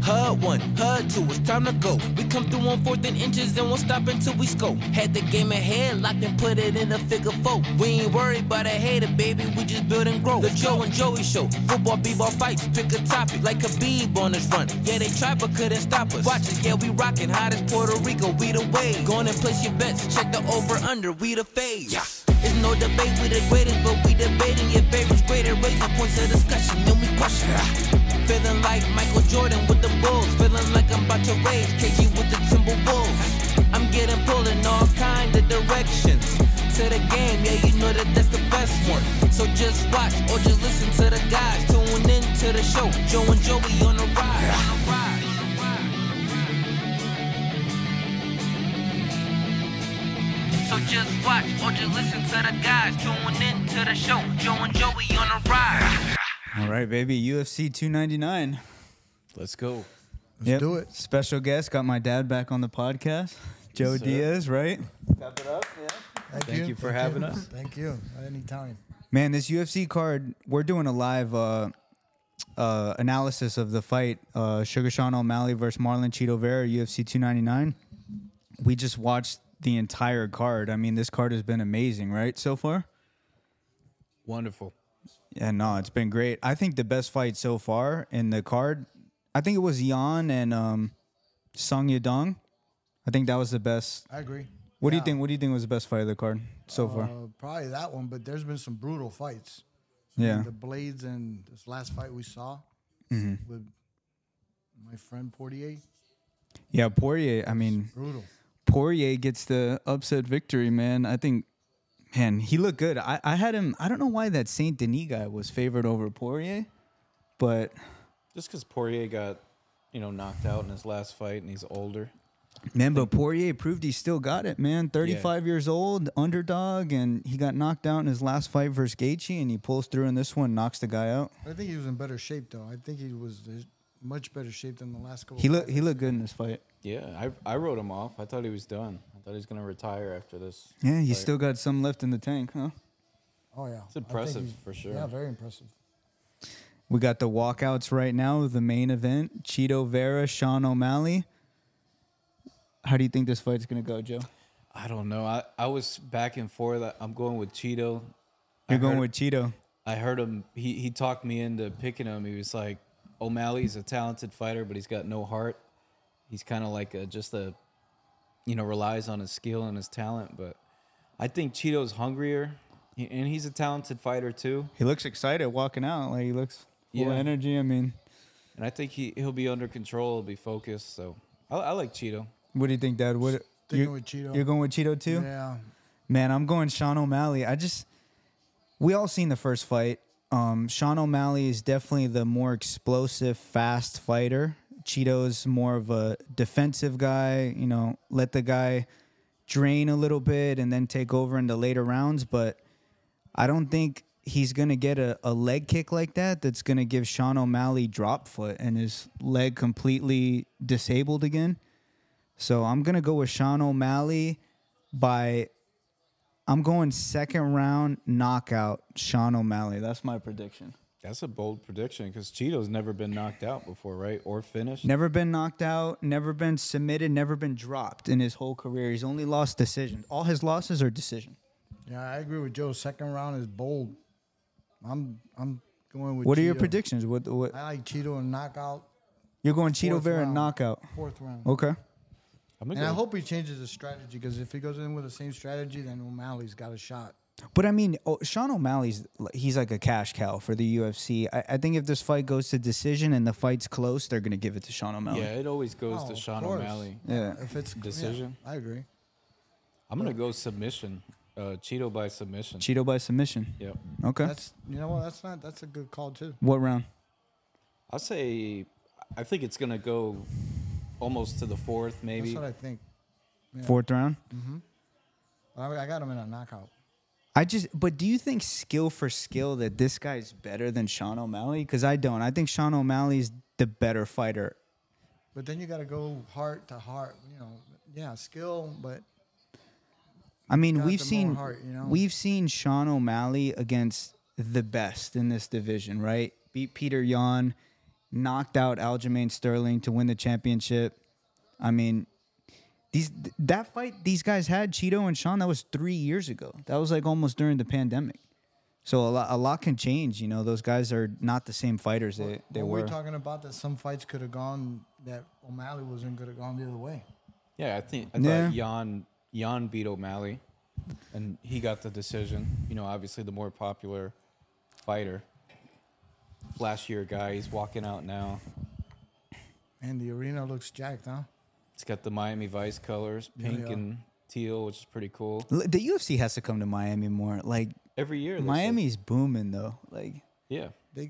HUD 1, HUD 2, it's time to go. We come through on 4th and inches and won't stop until we scope. Had the game ahead, locked and put it in a figure 4. We ain't worried about a hater, baby, we just build and grow. The Joe and Joey show, football, b-ball fights, pick a topic like Khabib on his run. Yeah, they tried but couldn't stop us. Watch us, yeah, we rockin', hot as Puerto Rico, we the wave. Go on and place your bets, check the over-under, we the fave. Yeah. There's no debate, we the greatest, but we debating your favorites greater, raising points of discussion, then we crush it. Feeling like Michael Jordan with the Bulls, feeling like I'm about to raise KG with the Timberwolves. I'm getting pulled in all kind of directions. To the game, yeah, you know that that's the best one. So just watch or just listen to the guys. Tune in to the show, Joe and Joey on the ride. So just watch or just listen to the guys. Tune in to the show, Joe and Joey on the ride. All right, baby, UFC 299. Let's go. Let's do it. Special guest, got my dad back on the podcast. Joe Diaz, right? Clap it up, yeah. Thank you for having us. Thank you. At any time. Man, this UFC card, we're doing a live analysis of the fight, Sugar Sean O'Malley versus Marlon Chito Vera, UFC 299. We just watched the entire card. I mean, this card has been amazing, right, so far? Wonderful. Yeah, no, it's been great. I think the best fight so far in the card, I think it was Yan and Sung Yadong. I think that was the best. I agree. What do you think? What do you think was the best fight of the card so far? Probably that one, but there's been some brutal fights. Yeah. The Blades and this last fight we saw with my friend Poirier. Yeah, Poirier. I mean, Brutal. Poirier gets the upset victory, man. I think, man, he looked good. I had him. I don't know why that Saint Denis guy was favored over Poirier, but Just because Poirier got, knocked out in his last fight and he's older. man, but Poirier proved he still got it, man. 35 years old, underdog, and he got knocked out in his last fight versus Gaethje, and he pulls through in this one, knocks the guy out. I think he was in better shape though. I think he was in much better shape than the last couple. He looked good in this fight. Yeah, I wrote him off. I thought he was done. I thought he was going to retire after this. Yeah, he's fight. still got some left in the tank, huh? Oh yeah, It's impressive for sure. Yeah, very impressive. We got the walkouts right now, the main event, Chito Vera, Sean O'Malley. How do you think this fight's going to go, Joe? I don't know. I was back and forth. I'm going with Chito. You're going with Chito. I heard him. He talked me into picking him. He was like, O'Malley's a talented fighter, but he's got no heart. He's kind of like relies on his skill and his talent. But I think Chito's hungrier, and he's a talented fighter too. He looks excited walking out. Like, he looks full of energy. I mean, and I think he'll be under control. He'll be focused. So I like Chito. what do you think, Dad? Sticking with Chito. You're going with Chito too? Yeah. Man, I'm going Sean O'Malley. We all seen the first fight. Sean O'Malley is definitely the more explosive, fast fighter. Cheeto's more of a defensive guy, let the guy drain a little bit and then take over in the later rounds. But I don't think he's going to get a leg kick like that's going to give Sean O'Malley drop foot and his leg completely disabled again. So I'm going to go with Sean O'Malley I'm going second round knockout, Sean O'Malley. That's my prediction. That's a bold prediction because Cheeto's never been knocked out before, right? Or finished. Never been knocked out, never been submitted, never been dropped in his whole career. He's only lost decision. All his losses are decision. Yeah, I agree with Joe. Second round is bold. I'm going with. What are your Chito. predictions? What I like Chito and knockout. you're going Chito Fourth Vera round. knockout. Fourth round. Okay. And I hope he changes his strategy because if he goes in with the same strategy, then O'Malley's got a shot. But I mean, Sean O'Malley's he's like a cash cow for the UFC. I think if this fight goes to decision and the fight's close, they're gonna give it to Sean O'Malley. Yeah, it always goes to of Sean course. O'Malley. Yeah. If it's Decision? yeah, I agree. I'm gonna go submission. Cheeto by submission. Cheeto by submission. Yep. Okay. That's that's a good call too. What round? I think it's gonna go almost to the fourth, maybe. That's what I think. Yeah. Fourth round? I got him in a knockout. But do you think skill for skill that this guy's better than Sean O'Malley? Because I don't. I think Sean O'Malley's the better fighter. But then you got to go heart to heart. Yeah, skill, but I mean, got we've the seen more heart, we've seen Sean O'Malley against the best in this division, right? Beat Peter Yan. knocked out Aljamain Sterling to win the championship. I mean, that fight these guys had, Cheeto and Sean, that was 3 years ago. That was like almost during the pandemic. So a lot can change. You know, those guys are not the same fighters they were. We're talking about that some fights could have gone that O'Malley wasn't could have gone the other way. Yeah, I thought Jan beat O'Malley, and he got the decision. You know, obviously the more popular fighter, flashier guy. He's walking out now. And the arena looks jacked, huh? It's got the Miami Vice colors, pink and teal, which is pretty cool. The UFC has to come to Miami more. Like Every year, Miami's booming though. Like yeah.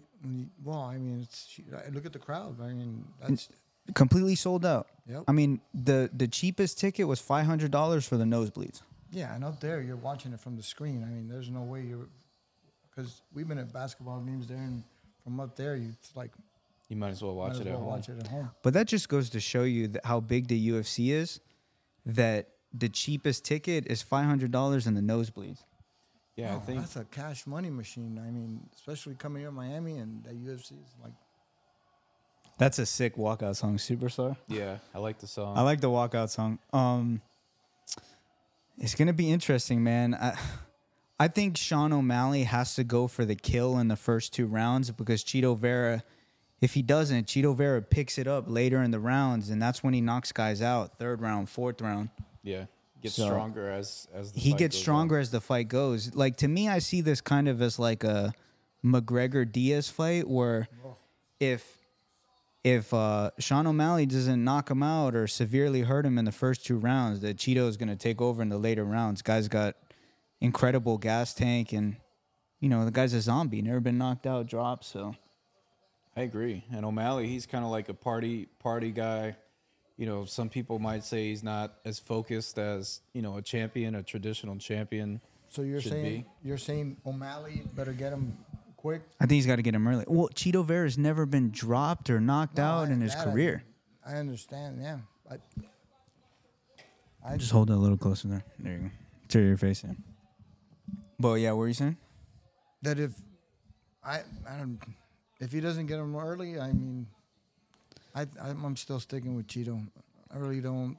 I mean, look at the crowd. I mean, that's completely sold out. Yep. I mean, the cheapest ticket was $500 for the nosebleeds. yeah. And up there, you're watching it from the screen. I mean, there's no way because we've been at basketball games there, and from up there, it's like You might as well watch it at home. watch it at home. But that just goes to show you how big the UFC is. That the cheapest ticket is $500 in the nosebleeds. Yeah, I Oh, think that's a cash money machine. I mean, especially coming here to Miami and the UFC is like. That's a sick walkout song, Superstar. yeah, I like the song. I like the walkout song. It's gonna be interesting, man. I think Sean O'Malley has to go for the kill in the first 2 rounds because Cheeto Vera, if he doesn't, Cheeto Vera picks it up later in the rounds, and that's when he knocks guys out. 3rd round, 4th round. yeah, gets So, stronger as the He fight gets goes stronger on. as the fight goes. Like, to me, I see this kind of as like a McGregor Diaz fight where if Sean O'Malley doesn't knock him out or severely hurt him in the first 2 rounds, that Cheeto is going to take over in the later rounds. Guy's got incredible gas tank, and you know the guy's a zombie, never been knocked out, dropped. So I agree. And O'Malley, he's kind of like a party guy. You know, some people might say he's not as focused as, you know, a traditional champion. So you're should saying O'Malley better get him quick. I think he's got to get him early. Well, Cheeto Vera's never been dropped or knocked out in his career. I understand. Yeah, I Just hold it a little closer there. There you go. Turn your face in. But yeah, what were you saying? that if if he doesn't get him early, I mean, I'm still sticking with Cheeto. I really don't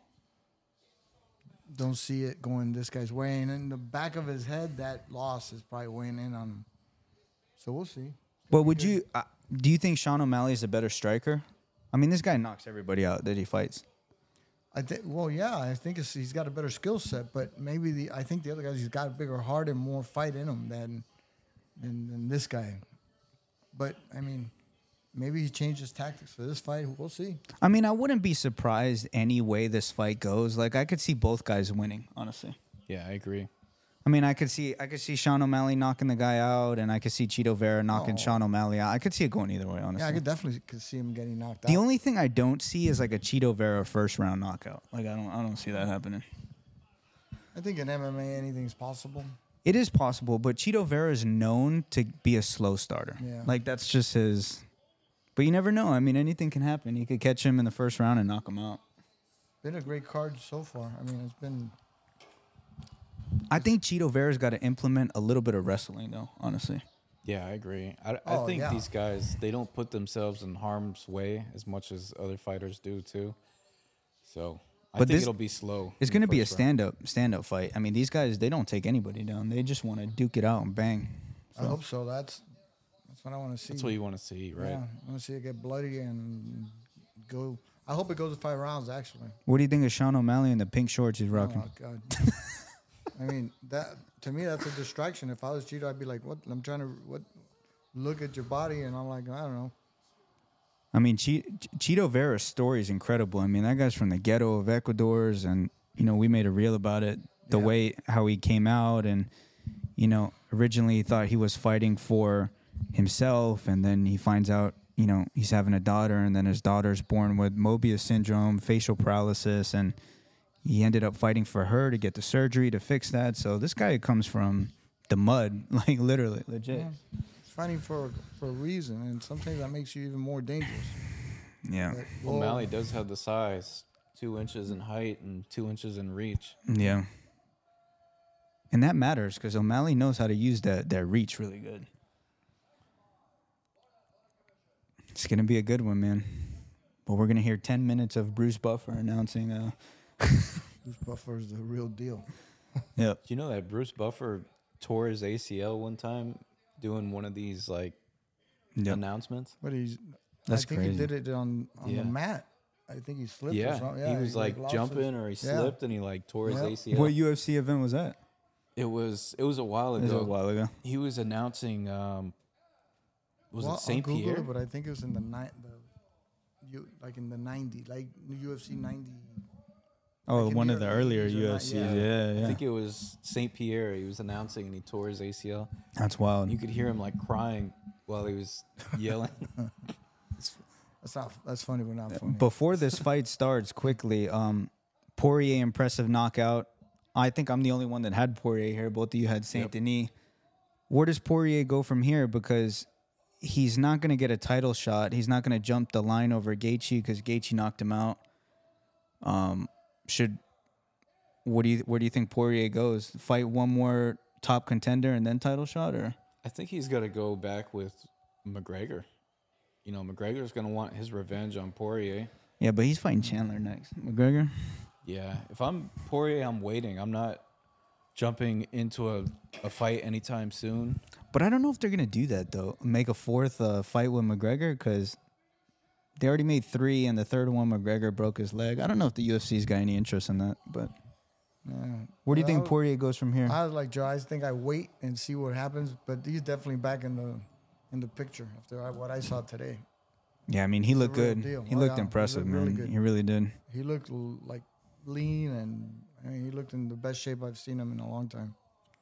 see it going this guy's way. And in the back of his head, that loss is probably weighing in on him. So we'll see. But would you do you think Sean O'Malley is a better striker? I mean, this guy knocks everybody out that he fights. I think he's got a better skill set, but maybe I think the other guys, he's got a bigger heart and more fight in him than this guy. But I mean, maybe he changed his tactics for this fight. We'll see. I mean, I wouldn't be surprised any way this fight goes. Like, I could see both guys winning, honestly. Yeah, I agree. I mean, I could see Sean O'Malley knocking the guy out, and I could see Cheeto Vera knocking Sean O'Malley out. I could see it going either way, honestly. Yeah, I could definitely see him getting knocked out. The only thing I don't see is like a Cheeto Vera first round knockout. Like, I don't see that happening. I think in MMA anything's possible. It is possible, but Cheeto Vera is known to be a slow starter. Yeah. Like, that's just his. But you never know. I mean, anything can happen. You could catch him in the first round and knock him out. Been a great card so far. I mean, it's been. I think Cheeto Vera's got to implement a little bit of wrestling, though, honestly. Yeah, I agree. I think these guys, they don't put themselves in harm's way as much as other fighters do, too. So I think it'll be slow. It's going to be a stand-up fight. I mean, these guys, they don't take anybody down. They just want to duke it out and bang. I hope so. That's what I want to see. That's what you want to see, right? Yeah, I want to see it get bloody and go. I hope it goes to 5 rounds, actually. What do you think of Sean O'Malley in the pink shorts he's rocking? Oh, God. I mean, that to me, that's a distraction. If I was Cheeto, I'd be like, what? I'm trying to look at your body, and I'm like, I don't know. I mean, Cheeto Vera's story is incredible. I mean, that guy's from the ghetto of Ecuador's, and, you know, we made a reel about it, the way how he came out, and, you know, originally he thought he was fighting for himself, and then he finds out, you know, he's having a daughter, and then his daughter's born with Mobius syndrome, facial paralysis, and he ended up fighting for her to get the surgery to fix that. So this guy comes from the mud, like literally, legit. Yeah. It's fighting for a reason, and sometimes that makes you even more dangerous. Yeah. But, O'Malley does have the size, 2 inches in height and 2 inches in reach. Yeah. And that matters because O'Malley knows how to use that reach really good. It's gonna be a good one, man. But we're gonna hear 10 minutes of Bruce Buffer announcing. Bruce Buffer is the real deal. Yep. Do you know that Bruce Buffer tore his ACL one time doing one of these like Yep. announcements? But That's I think crazy. he did it on Yeah. the mat. I think he slipped or Yeah, something. he was like lost jumping his- or he Yeah. slipped and he like tore his Yep. ACL. What UFC event was that? It was a while It was ago. a while ago. He was announcing. Was Well, it Saint I'll Google Pierre? it, but I think it was in like in the 90, like UFC 90. Oh, Like in one the of the early earlier 80s or UFC. not- Yeah, yeah. I think it was Saint Pierre. He was announcing and he tore his ACL. That's wild. You could hear him like crying while he was yelling. That's funny, but not funny. Before this fight starts, quickly, Poirier impressive knockout. I think I'm the only one that had Poirier here. Both of you had Saint Denis. Where does Poirier go from here? Because he's not going to get a title shot. He's not going to jump the line over Gaethje because Gaethje knocked him out. Where do you think Poirier goes? Fight one more top contender and then title shot, or? I think he's got to go back with McGregor. You know, McGregor's going to want his revenge on Poirier. Yeah, but he's fighting Chandler next. McGregor. Yeah, if I'm Poirier, I'm waiting. I'm not jumping into a fight anytime soon. But I don't know if they're gonna do that though. Make a fourth fight with McGregor because they already made 3, and the third one McGregor broke his leg. I don't know if the UFC's got any interest in that. But Yeah. where do you Well, think Poirier goes from here? I was like Joe. I think I wait and see what happens, but he's definitely back in the picture after what I saw today. Yeah, I mean he looked a real good. deal. He Oh, looked yeah. He impressive, looked really man. good. He really did. He looked like lean, and I mean, he looked in the best shape I've seen him in a long time.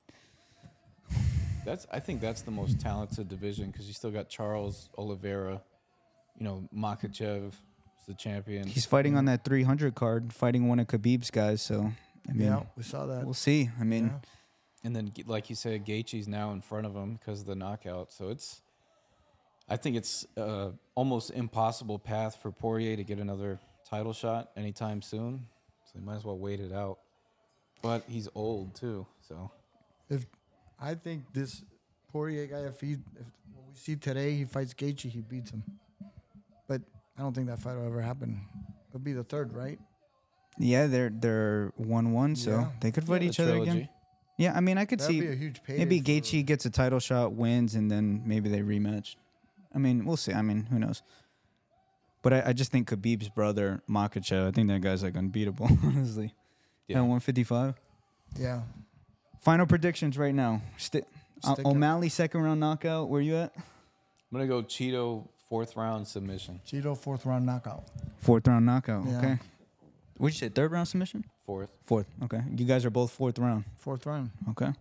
I think that's the most talented division because you still got Charles Oliveira, you know, Makachev is the champion. He's fighting on that 300 card, fighting one of Khabib's guys. So I mean, Yeah, we saw that. we'll see. I mean, Yeah. And then, like you said, Gaethje's now in front of him because of the knockout. So I think it's almost impossible path for Poirier to get another title shot anytime soon. So they might as well wait it out. But he's old too, so I think this Poirier guy, if what we see today, he fights Gaethje, he beats him. But I don't think that fight will ever happen. It'll be the third, right? yeah, they're 1-1, so Yeah. they could fight Yeah, the each other trilogy. again. Yeah, I mean, I could That'd see be a huge payday. maybe for- Gaethje gets a title shot, wins, and then maybe they rematch. I mean, we'll see. I mean, who knows? But I just think Khabib's brother, Makhachev, I think that guy's like unbeatable, honestly. Yeah. At 155. Yeah. Final predictions right now. Stick O'Malley, second round knockout. Where you at? I'm gonna go Cheeto 4th round submission. Cheeto, 4th round knockout. 4th round knockout. Yeah. Okay. What'd you say? 3rd round submission? 4th. 4th. Okay. You guys are both 4th round. 4th round. Okay.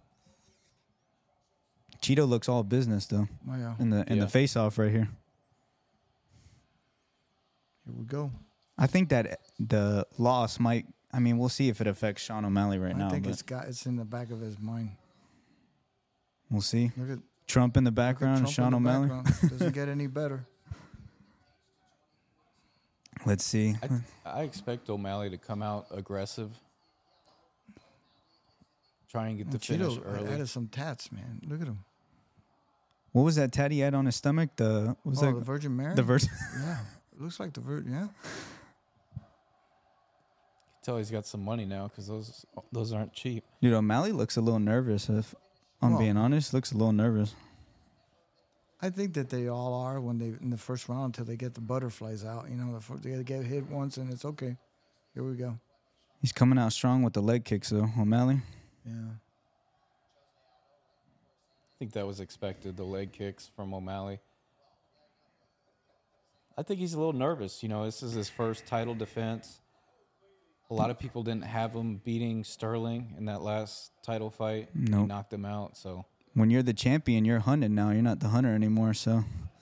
Cheeto looks all business though Oh, yeah. in the Yeah. face off right here. Here we go. I think that the loss might. I mean, we'll see if it affects Sean O'Malley right now. I think But it's in the back of his mind. we'll see. Look at Trump in the look at background, Trump in Sean the O'Malley. background. Doesn't get any better. Let's see. I expect O'Malley to come out aggressive, try and get the finish Cheeto early. added some tats, man. Look at him. What was that tat he had on his stomach? The what was Oh, that? the Virgin Mary? The verse. Yeah. It looks like the Virgin, yeah. Tell he's got some money now because those aren't cheap. Dude, O'Malley looks a little nervous. If I'm Well- being honest, looks a little nervous. I think that they all are when they in the first round until they get the butterflies out. You know, they get hit once and it's okay. Here we go. He's coming out strong with the leg kicks though. O'Malley. Yeah. I think that was expected, the leg kicks from O'Malley. I think he's a little nervous. You know, this is his first title defense. A lot of people didn't have him beating Sterling in that last title fight. He Nope. knocked him out, so When you're the champion, you're hunted now. You're not the hunter anymore. So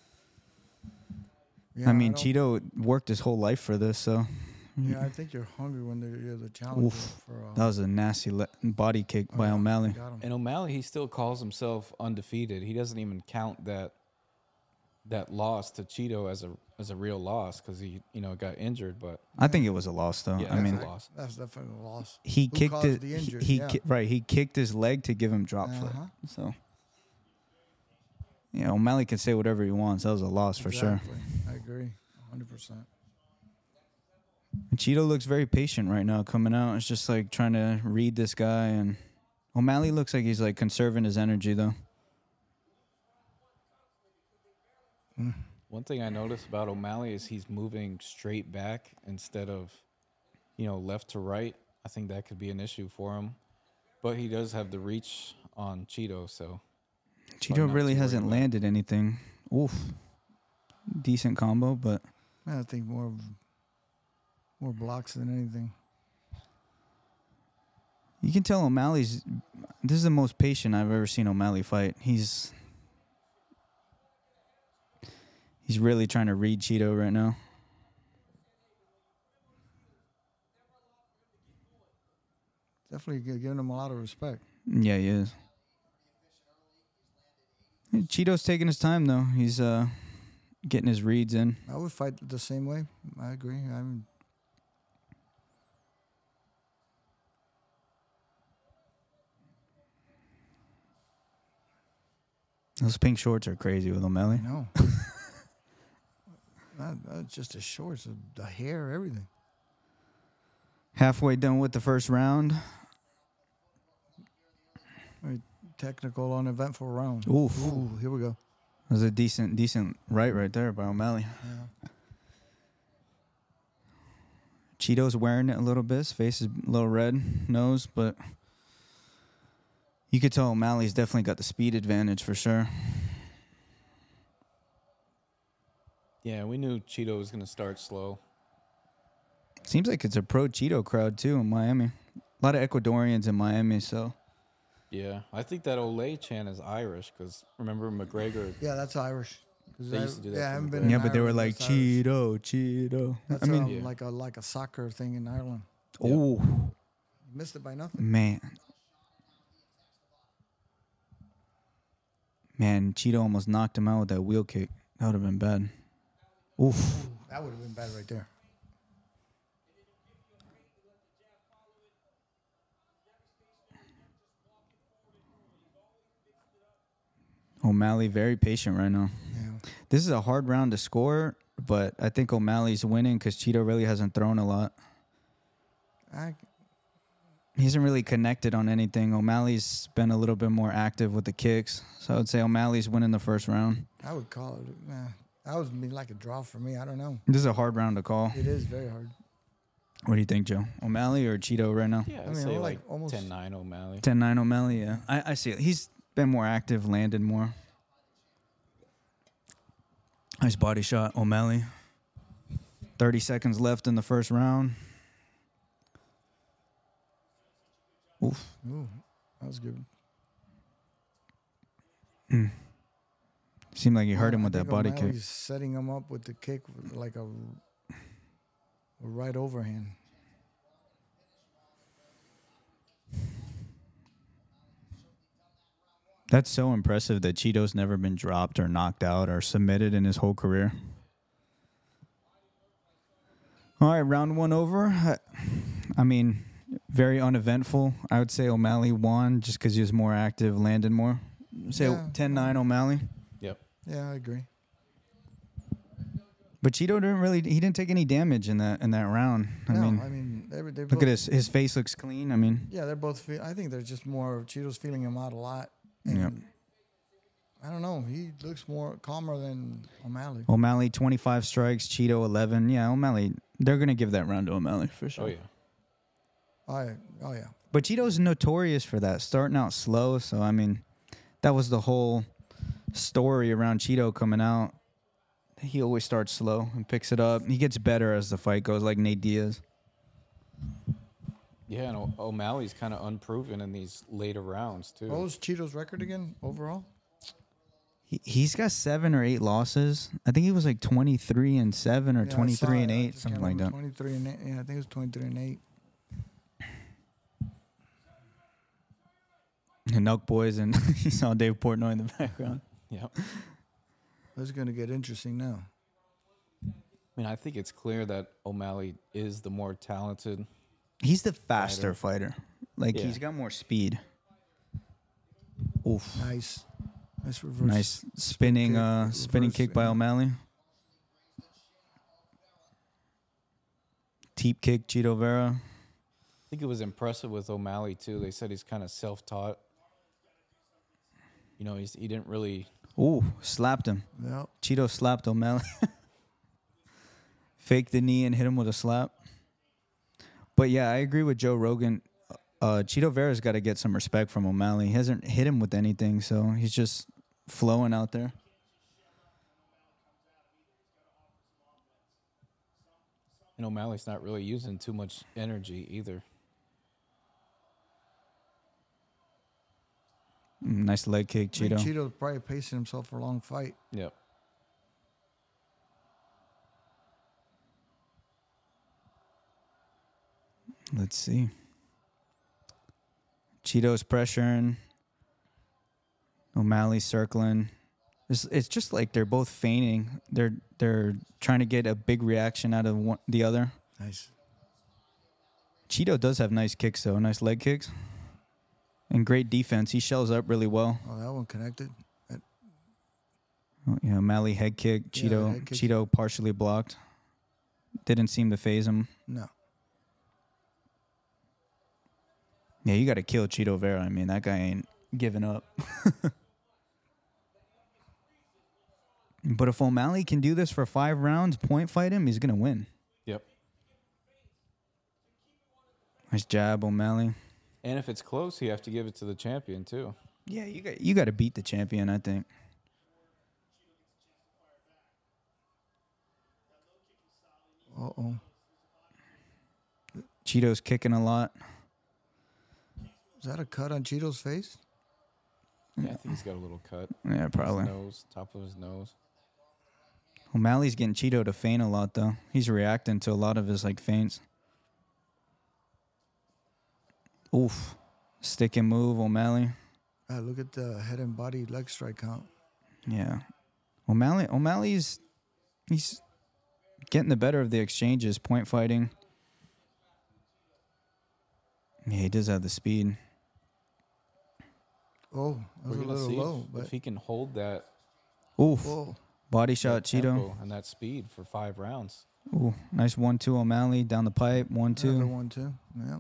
Yeah, I mean, don't- Cheeto worked his whole life for this. So Yeah, I think you're hungry when you're the challenger. Oof. For, that was a nasty body kick by O'Malley. Got him. and O'Malley, he still calls himself undefeated. He doesn't even count that loss to Cheeto as a real loss because he got injured. But I think it was a loss though. yeah, I mean, that's a loss. That's definitely a loss. he Who kicked caused it. the injury? He Yeah. right. He kicked his leg to give him drop foot. Uh-huh. So Yeah, O'Malley can say whatever he wants. That was a loss for sure. Exactly. I agree, 100%. And Cheeto looks very patient right now coming out. It's just like trying to read this guy. And O'Malley looks like he's like conserving his energy, though. One thing I noticed about O'Malley is he's moving straight back instead of, left to right. I think that could be an issue for him. But he does have the reach on Cheeto, so. Cheeto not really too hasn't worried about it. landed anything. Oof. Decent combo, but I think more blocks than anything. you can tell O'Malley's. This is the most patient I've ever seen O'Malley fight. He's really trying to read Cheeto right now. Definitely giving him a lot of respect. Yeah, he is. Cheeto's taking his time, though. He's getting his reads in. I would fight the same way. I agree. Those pink shorts are crazy with O'Malley. No. Not just the shorts, the hair, everything. Halfway done with the first round. Very technical, uneventful round. Oof. Ooh, here we go. That was a decent right there by O'Malley. Yeah. Cheeto's wearing it a little bit. His face is a little red, nose, but you could tell O'Malley's definitely got the speed advantage for sure. Yeah, we knew Cheeto was going to start slow. Seems like it's a pro Cheeto crowd too in Miami. A lot of Ecuadorians in Miami, so Yeah, I think that Olay chant is Irish because remember McGregor. Yeah, that's Irish. 'Cause They used to do that Yeah, I for haven't the been. yeah, in but they were Ireland, like that's Irish. Cheeto. That's I mean, Yeah. like a soccer thing in Ireland. oh You missed it by nothing. man, Cheeto almost knocked him out with that wheel kick. That would have been bad. Oof. That would have been bad right there. O'Malley very patient right now. Yeah. This is a hard round to score, but I think O'Malley's winning because Cheeto really hasn't thrown a lot. He hasn't really connected on anything. O'Malley's been a little bit more active with the kicks. So I would say O'Malley's winning the first round. I would call it. That would be like a draw for me. I don't know. This is a hard round to call. It is very hard. What do you think, Joe? O'Malley or Cheeto right now? Yeah, I'd mean, say we're like like almost- 10-9 O'Malley. 10-9 O'Malley, yeah. I see it. He's been more active, landed more. Nice body shot, O'Malley. 30 seconds left in the first round. Oof. Ooh, that was good. Seemed like he hurt him I with that think body O'Malley's kick. setting him up with the kick with like a right overhand. That's so impressive that Cheeto's never been dropped or knocked out or submitted in his whole career. All right, round one over. I mean, very uneventful. I would say O'Malley won just because he was more active, landed more. Say Yeah. 10-9 O'Malley. Yep. Yeah, I agree. But Cheeto didn't take any damage in that round. I mean, they look both, at his face looks clean. I mean, Yeah, they're both. I think they're just more. Cheeto's feeling him out a lot. And Yep. I don't know. He looks more calmer than O'Malley. O'Malley 25 strikes, Cheeto 11. Yeah, O'Malley, they're going to give that round to O'Malley for sure. Oh yeah. Oh yeah. But Cheeto's notorious for that, starting out slow. So, I mean, that was the whole story around Cheeto coming out. He always starts slow and picks it up. He gets better as the fight goes, like Nate Diaz. Yeah, and O'Malley's kind of unproven in these later rounds too. What was Cheeto's record again overall? He's got 7 or 8 losses. I think he was like 23-7 or Yeah, I 23-8, saw it. I just something can't like that. remember. 23-8. Yeah, I think it was 23-8. And Elk Boys, and you saw Dave Portnoy in the background. Yep. This is going to get interesting now. I mean, I think it's clear that O'Malley is the more talented. He's the faster fighter. Like, Yeah. he's got more speed. Oof. Nice. Nice reverse. Nice spinning kick, spinning reverse, kick by yeah. O'Malley. Teep kick, Cheeto Vera. I think it was impressive with O'Malley too. They said he's kind of self-taught. You know, he didn't really. Ooh, slapped him. Yep. Cheeto slapped O'Malley. Faked the knee and hit him with a slap. But yeah, I agree with Joe Rogan. Cheeto Vera's got to get some respect from O'Malley. He hasn't hit him with anything, so he's just flowing out there. And O'Malley's not really using too much energy either. Nice leg kick, I think Cheeto. Cheeto's probably pacing himself for a long fight. Yep. Let's see. Cheeto's pressuring. O'Malley circling. It's just like they're both feigning. They're trying to get a big reaction out of the other. Nice. Cheeto does have nice kicks, though. Nice leg kicks. And great defense. He shells up really well. Oh, that one connected. Oh, yeah, O'Malley head kick. Yeah, Cheeto, head kick. Cheeto partially blocked. Didn't seem to phase him. No. Yeah, you got to kill Cheeto Vera. I mean, that guy ain't giving up. But if O'Malley can do this for 5 rounds, point fight him, he's going to win. Yep. Nice jab, O'Malley. And if it's close, you have to give it to the champion too. Yeah, you got to beat the champion, I think. Uh-oh. Cheeto's kicking a lot. Is that a cut on Cheeto's face? Yeah, I think he's got a little cut. Yeah, probably. His nose, top of his nose. O'Malley's getting Cheeto to feint a lot, though. He's reacting to a lot of his feints. Oof. Stick and move, O'Malley. Look at the head and body leg strike count. Yeah. O'Malley's he's getting the better of the exchanges, point fighting. Yeah, he does have the speed. Oh, that was We're a gonna little see low. if he can hold that Oof. Whoa. Body shot, Cheeto. tempo and that speed for 5 rounds. Ooh, nice 1-2 O'Malley down the pipe. 1-2. Another one, too. Yep.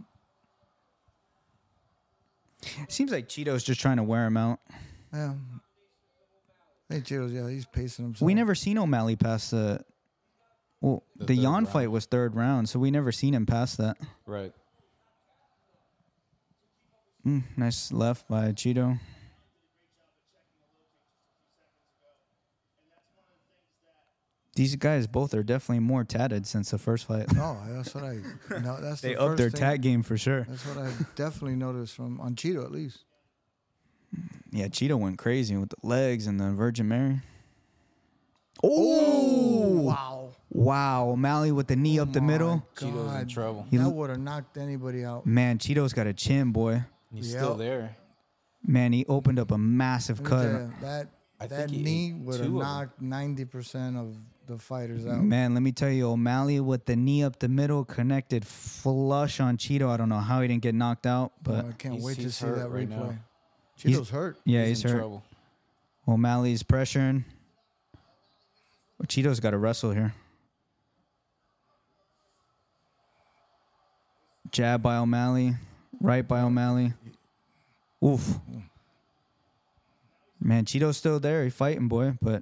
Seems like Cheeto's just trying to wear him out. Yeah. Hey, Cheetos, yeah, he's pacing himself. We never seen O'Malley pass the. Well, The the third Jan round. fight was 3rd round, so we never seen him pass that. Right. Nice left by Cheeto. These guys both are definitely more tatted since the first fight. Oh, that's what I. No, that's They the upped first their thing. tat game for sure. That's what I definitely noticed on Cheeto, at least. Yeah, Cheeto went crazy with the legs and the Virgin Mary. Oh! Wow. Wow, O'Malley with the knee up the middle. Cheeto's in trouble. He- That would have knocked anybody out. Man, Cheeto's got a chin, boy. He's Yep. still there. Man, he opened up a massive Let me cut. tell you, I that think he knee ate would 2 have of 'em. knocked 90% of the fighters out. Man, let me tell you, O'Malley with the knee up the middle connected flush on Cheeto. I don't know how he didn't get knocked out, but I can't He's- wait to he's see hurt that right replay. now. Cheeto's hurt. yeah, He's he's in hurt. trouble. O'Malley's pressuring. Well, Cheeto's got to wrestle here. Jab by O'Malley. Right by O'Malley. Oof. Man, Cheeto's still there. He's fighting, boy, but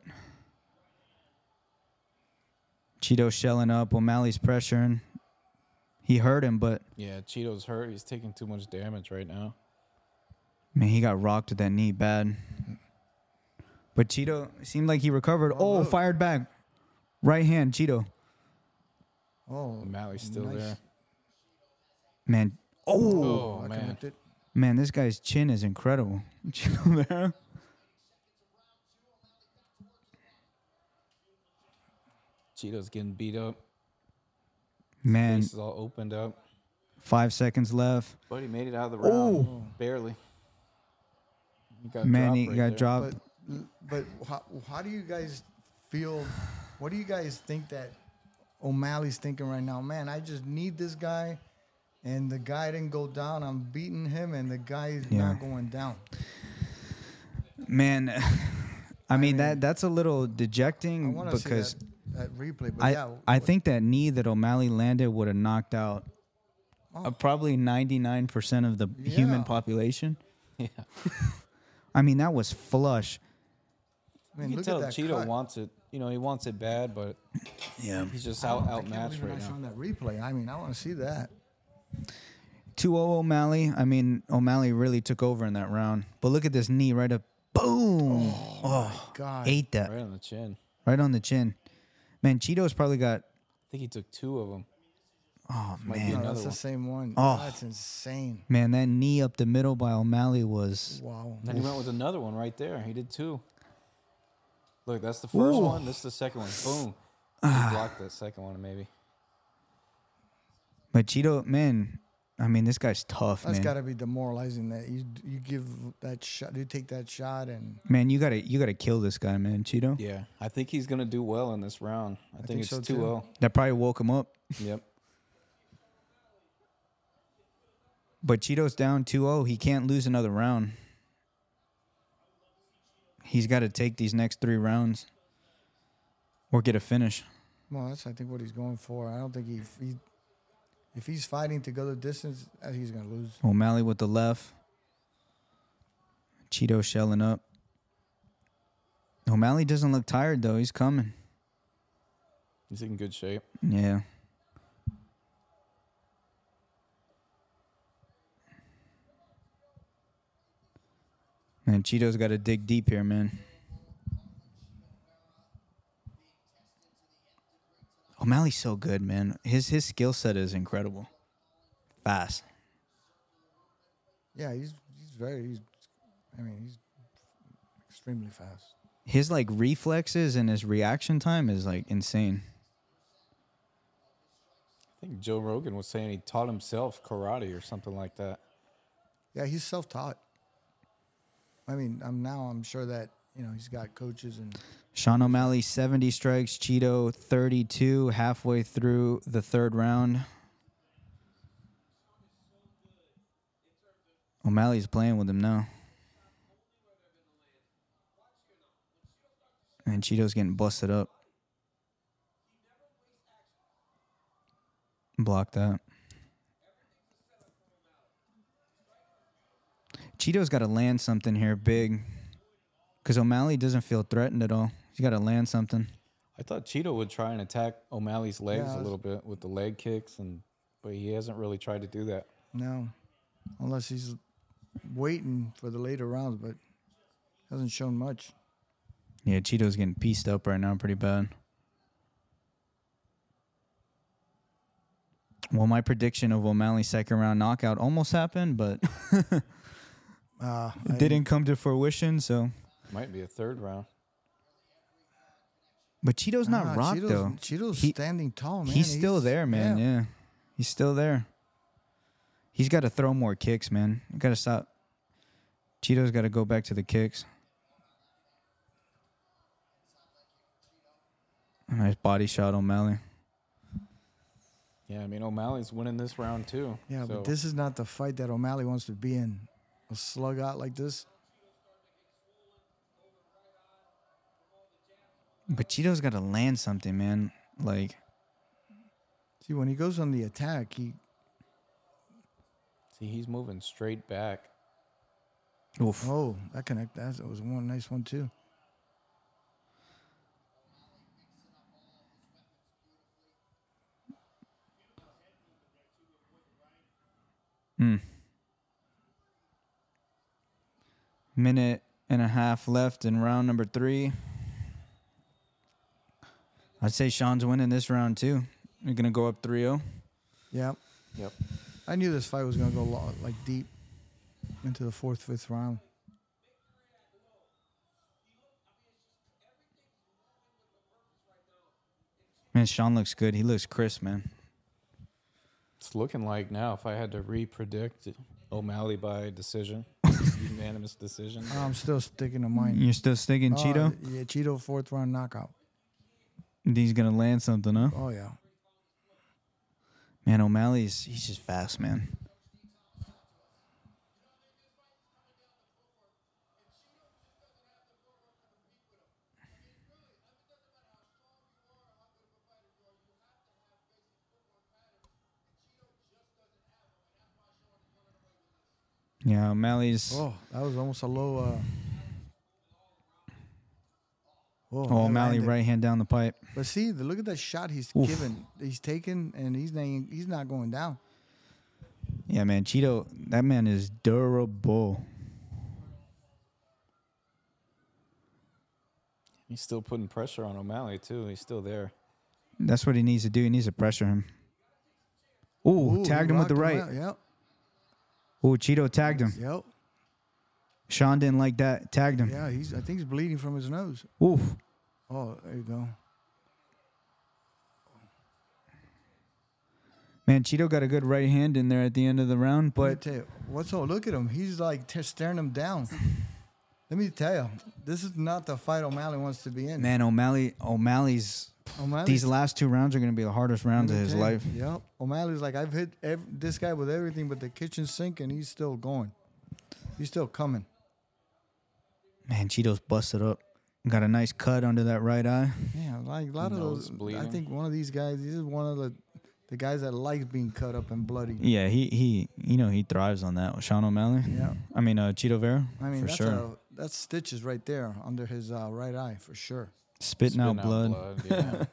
Cheeto's shelling up. O'Malley's pressuring. He hurt him, but Yeah, Cheeto's hurt. He's taking too much damage right now. man, he got rocked with that knee bad. But Cheeto seemed like he recovered. Oh, look. fired back. Right hand, Cheeto. Oh, O'Malley's still nice. there. Man. Oh, Oh, I man. connected. man, this guy's chin is incredible. Cheeto Vera. Cheeto's getting beat up. Man, Face is all opened up. 5 seconds left. But he made it out of the round. Barely. He got Man, dropped he right got there. dropped. But how do you guys feel? What do you guys think that O'Malley's thinking right now? Man, I just need this guy, and the guy didn't go down. I'm beating him, and the guy is Yeah. not going down. Man, I mean that's a little I dejecting want to see because that replay. But I think that knee that O'Malley landed would have knocked out probably 99% of the human Yeah. population. Yeah. I mean, that was flush. I mean, You can look tell at that Cheeto cut. wants it. You know, he wants it bad, but Yeah. he's just I can't outmatched believe right they're not now. showing that replay. I mean, I want to see that. 2-0 O'Malley. I mean, O'Malley really took over in that round. But look at this knee right up. Boom. Oh, God. ate that Right on the chin. right on the chin. Man, Cheeto's probably got. I think he took 2 of them. Oh, Might be man. No, another that's the one. same one. Oh. That's insane. Man, that knee up the middle by O'Malley was. Wow. Then he went with another one right there. He did 2. Look, that's the first one. This is the second one. Boom. He blocked that second one, maybe. But Cheeto, man, I mean, this guy's tough, That's man. got to be demoralizing. That you give that shot, you take that shot, and Man, you gotta kill this guy, man, Cheeto. Yeah, I think he's gonna do well in this round. I think think it's so, 2-0. That probably woke him up. Yep. But Cheeto's down 2-0. He can't lose another round. He's got to take these next 3 rounds or get a finish. well, that's I think what he's going for. I don't think if he's fighting to go the distance, he's gonna lose. O'Malley with the left. Cheeto shelling up. O'Malley doesn't look tired, though. He's coming. He's in good shape. Yeah. Man, Cheeto's got to dig deep here, man. O'Malley's so good, man. His skill set is incredible. Fast. Yeah, he's extremely fast. His like reflexes and his reaction time is like insane. I think Joe Rogan was saying he taught himself karate or something like that. Yeah, he's self-taught. I mean, I'm sure that he's got coaches and Sean O'Malley 70 strikes, Cheeto 32 halfway through the 3rd round. O'Malley's playing with him now. And Cheeto's getting busted up. Block that. Cheeto's got to land something here big. Because O'Malley doesn't feel threatened at all. He's got to land something. I thought Cheeto would try and attack O'Malley's legs Yeah, a little bit with the leg kicks, but he hasn't really tried to do that. no, unless he's waiting for the later rounds, but hasn't shown much. Yeah, Cheeto's getting pieced up right now pretty bad. Well, my prediction of O'Malley's 2nd round knockout almost happened, but it didn't come to fruition, so. Might be a 3rd round. But Cheeto's not rocked, though. Cheeto's He- standing tall, man. He's still there, man. Yeah. He's still there. He's got to throw more kicks, man. You got to stop. Cheeto's got to go back to the kicks. A nice body shot, O'Malley. Yeah, I mean, O'Malley's winning this round too. Yeah, so but this is not the fight that O'Malley wants to be in. A slug out like this. But Cheeto's got to land something, man. Like, See, when he goes on the attack, see, he's moving straight back. oof. that was one nice one too. Minute and a half left in round number 3. I'd say Sean's winning this round, too. You're going to go up 3-0. Yeah, Yep. I knew this fight was gonna go like deep into the 4th, 5th round. Man, Sean looks good. He looks crisp, man. It's looking like now, if I had to re-predict O'Malley by decision, unanimous decision. I'm still sticking to mine. You're still sticking Cheeto? Yeah, Cheeto 4th round knockout. He's going to land something, huh? Oh yeah. Man, he's just fast, man. Yeah, O'Malley's. Oh, that was almost a low. Oh, that O'Malley landed. right hand down the pipe. But see, look at that shot he's Oof. given. He's taken, and he's not going down. Yeah, man, Cheeto, that man is durable. He's still putting pressure on O'Malley too. He's still there. That's what he needs to do. He needs to pressure him. Ooh, Ooh, tagged he him with the rocked right. out. Yep. Ooh, Cheeto tagged him. Yep. Sean didn't like that. Tagged him. Yeah, I think he's bleeding from his nose. Oof. Oh, there you go. Man, Cheeto got a good right hand in there at the end of the round, Let me but tell you, look at him. He's like staring him down. Let me tell you, this is not the fight O'Malley wants to be in. man, O'Malley's these last 2 rounds are going to be the hardest rounds of his life. Yep. O'Malley's like, I've hit this guy with everything but the kitchen sink, and he's still going. He's still coming. Man, Cheeto's busted up. Got a nice cut under that right eye. Yeah, like a lot of Nose those. bleeding. I think one of these guys, this is one of the guys that likes being cut up and bloody. Yeah, he he thrives on that. Sean O'Malley. Yeah. I mean, Cheeto Vera. I mean, for that's sure. that's stitches right there under his right eye for sure. Spitting out blood. Yeah.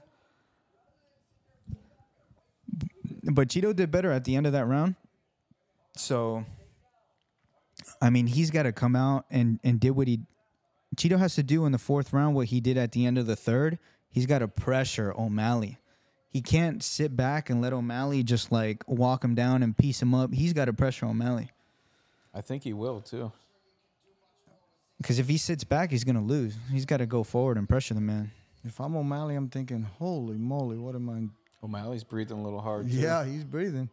But Cheeto did better at the end of that round. So, I mean, he's got to come out and did what Cheeto has to do in the 4th round, what he did at the end of the 3rd. He's got to pressure O'Malley. He can't sit back and let O'Malley just like walk him down and piece him up. He's got to pressure O'Malley. I think he will too. Because if he sits back, he's going to lose. He's got to go forward and pressure the man. If I'm O'Malley, I'm thinking, holy moly, what am I? O'Malley's breathing a little hard too. Yeah, he's breathing.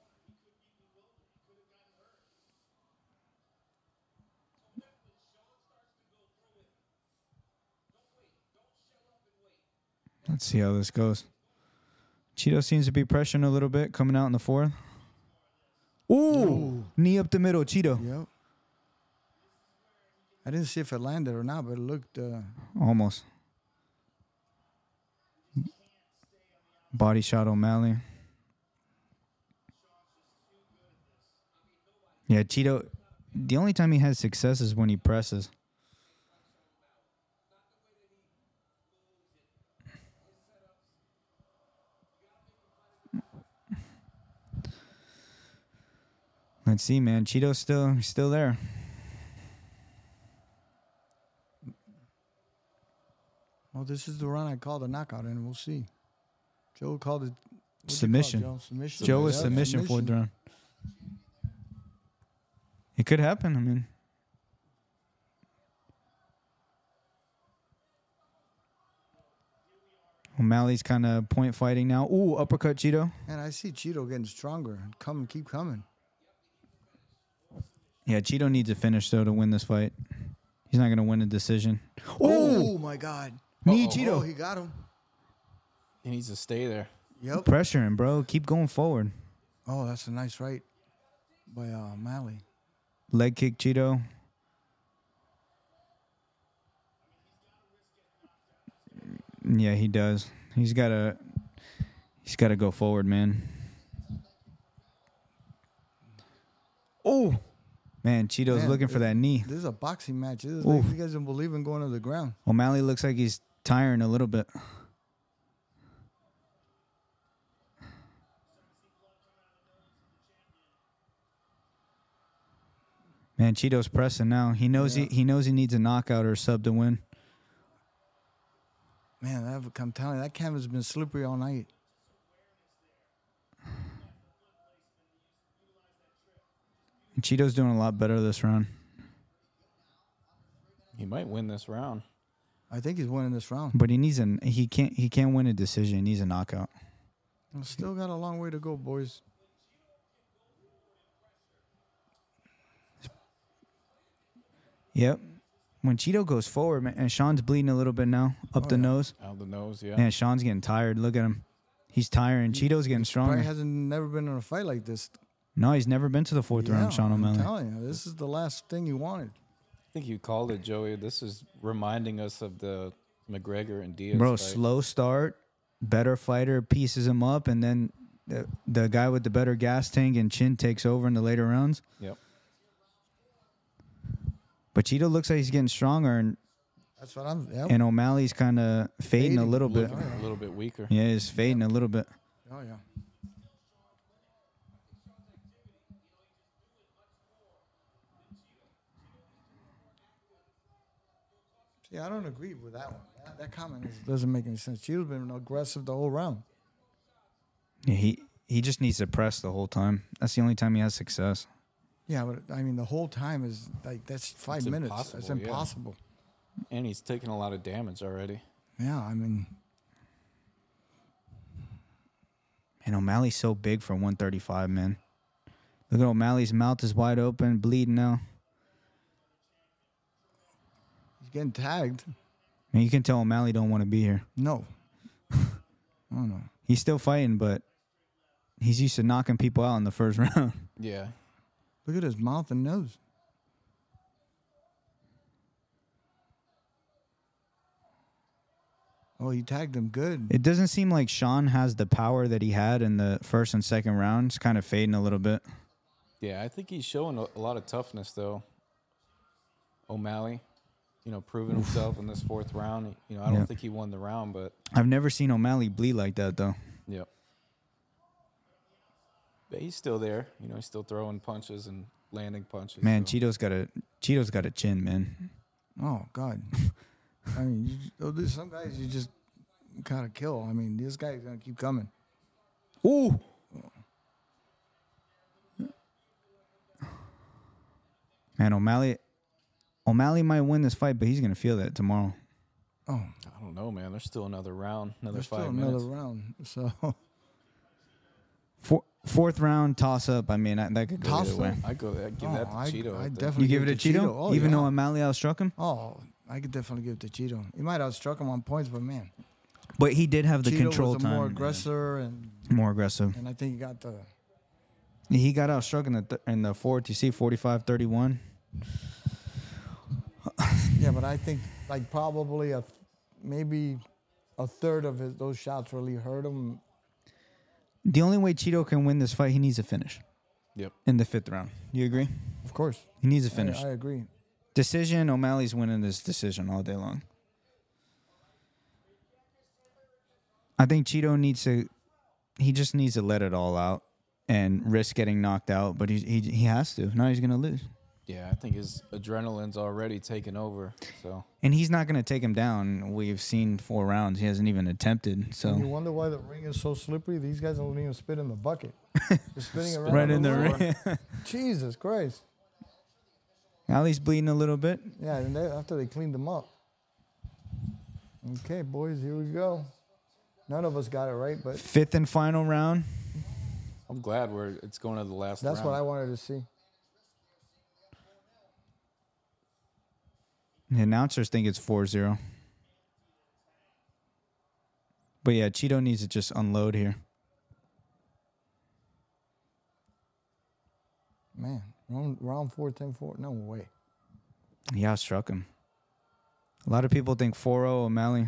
Let's see how this goes. Cheeto seems to be pressuring a little bit, coming out in the 4th. Ooh. Knee up the middle, Cheeto. Yep. I didn't see if it landed or not, but it looked. Almost. Body shot O'Malley. Yeah, Cheeto, the only time he has success is when he presses. Let's see, man. Cheeto's still there. Well, this is the run I called a knockout, and we'll see. Joe called it Submission. Joe? Submission. Joe is Yeah, submission for the round. It could happen. I mean, O'Malley's kind of point fighting now. Ooh, uppercut Cheeto. And I see Cheeto getting stronger. Keep coming. Yeah, Cheeto needs a finish, though, to win this fight. He's not going to win a decision. Oh, my God. Knee Oh, Cheeto. he got him. He needs to stay there. Yep. Pressure him, bro. Keep going forward. Oh, that's a nice right by Malley. Leg kick Cheeto. Yeah, he does. He's got to go forward, man. Oh, man, Cheeto's Man, looking for that knee. This is a boxing match. This is Oof. like, you guys don't believe in going to the ground. O'Malley looks like he's tiring a little bit. Man, Cheeto's pressing now. He knows he knows he needs a knockout or a sub to win. Man, I'm telling you, that canvas has been slippery all night. And Cheeto's doing a lot better this round. He might win this round. I think he's winning this round. But he can't win a decision. He needs a knockout. Still got a long way to go, boys. Yep. When Cheeto goes forward, man, and Sean's bleeding a little bit now, up the nose. Out the nose, yeah. Man, Sean's getting tired. Look at him. He's tiring. Cheeto's getting stronger. Probably never been in a fight like this. No, he's never been to the 4th round, Sean I'm O'Malley. telling you, this is the last thing he wanted. I think you called it, Joey. This is reminding us of the McGregor and Diaz Bro, fight. slow start, better fighter pieces him up, and then the guy with the better gas tank and chin takes over in the later rounds. Yep. But Cheeto looks like he's getting stronger, That's what I'm. Yep. and O'Malley's kind of fading a Fading. little bit. Looking a little bit weaker. Yeah, he's fading a little bit. Oh yeah. See, I don't agree with that one. That comment doesn't make any sense. Cheeto's been aggressive the whole round. Yeah, he just needs to press the whole time. That's the only time he has success. Yeah, but I mean, the whole time is like that's 5 It's minutes. impossible, That's yeah. impossible. And he's taking a lot of damage already. Yeah, I mean, And O'Malley's so big for 135, man. Look at O'Malley's mouth is wide open, bleeding now. he's getting tagged. And you can tell O'Malley don't want to be here. No. I don't know. He's still fighting, but he's used to knocking people out in the first round. Yeah. Look at his mouth and nose. Oh, he tagged him good. It doesn't seem like Sean has the power that he had in the first and second round. It's kind of fading a little bit. Yeah, I think he's showing a lot of toughness, though. O'Malley, proving himself in this fourth round. I don't Yeah. think he won the round, but I've never seen O'Malley bleed like that, though. yep. But he's still there. He's still throwing punches and landing punches. Man, so. Cheeto's got a chin, man. Oh God. I mean, there's some guys you just gotta kill. I mean, this guy's gonna keep coming. Ooh. Man, O'Malley might win this fight, but he's gonna feel that tomorrow. Oh, I don't know, man. There's still another round, another there's 5 still minutes. another round. So Fourth round toss up. I mean, that could go Toss either way. up? I'd give that to Cheeto. I think. definitely You give it to Cheeto, Oh, even yeah. though O'Malley outstruck him. Oh, I could definitely give it to Cheeto. He might have struck him on points, but man, But he did have the Cheeto control was a time. more aggressor, and More aggressive. I think he got the. He got outstruck in the fourth. You see, 45-31. Yeah, but I think like probably maybe a third of those shots really hurt him. The only way Cheeto can win this fight, he needs a finish Yep. in the fifth round. You agree? Of course, He needs a finish. I agree. Decision. O'Malley's winning this decision all day long. I think Cheeto needs to. He just needs to let it all out and risk getting knocked out. But he has to. Now he's gonna lose. Yeah, I think his adrenaline's already taken over. So And he's not gonna take him down. We've seen 4 rounds. He hasn't even attempted. And you So wonder why the ring is so slippery. These guys don't even spit in the bucket. They're spitting around right on in the floor. ring. Jesus Christ. Alley's bleeding a little bit. Yeah, and after they cleaned them up. Okay, boys, here we go. None of us got it right, but Fifth and final round. I'm glad it's going to the last that's round. what I wanted to see. The announcers think it's 4-0. But yeah, Cheeto needs to just unload here. Man, round 4, 10-4. No way. He outstruck him. A lot of people think 4-0 O'Malley.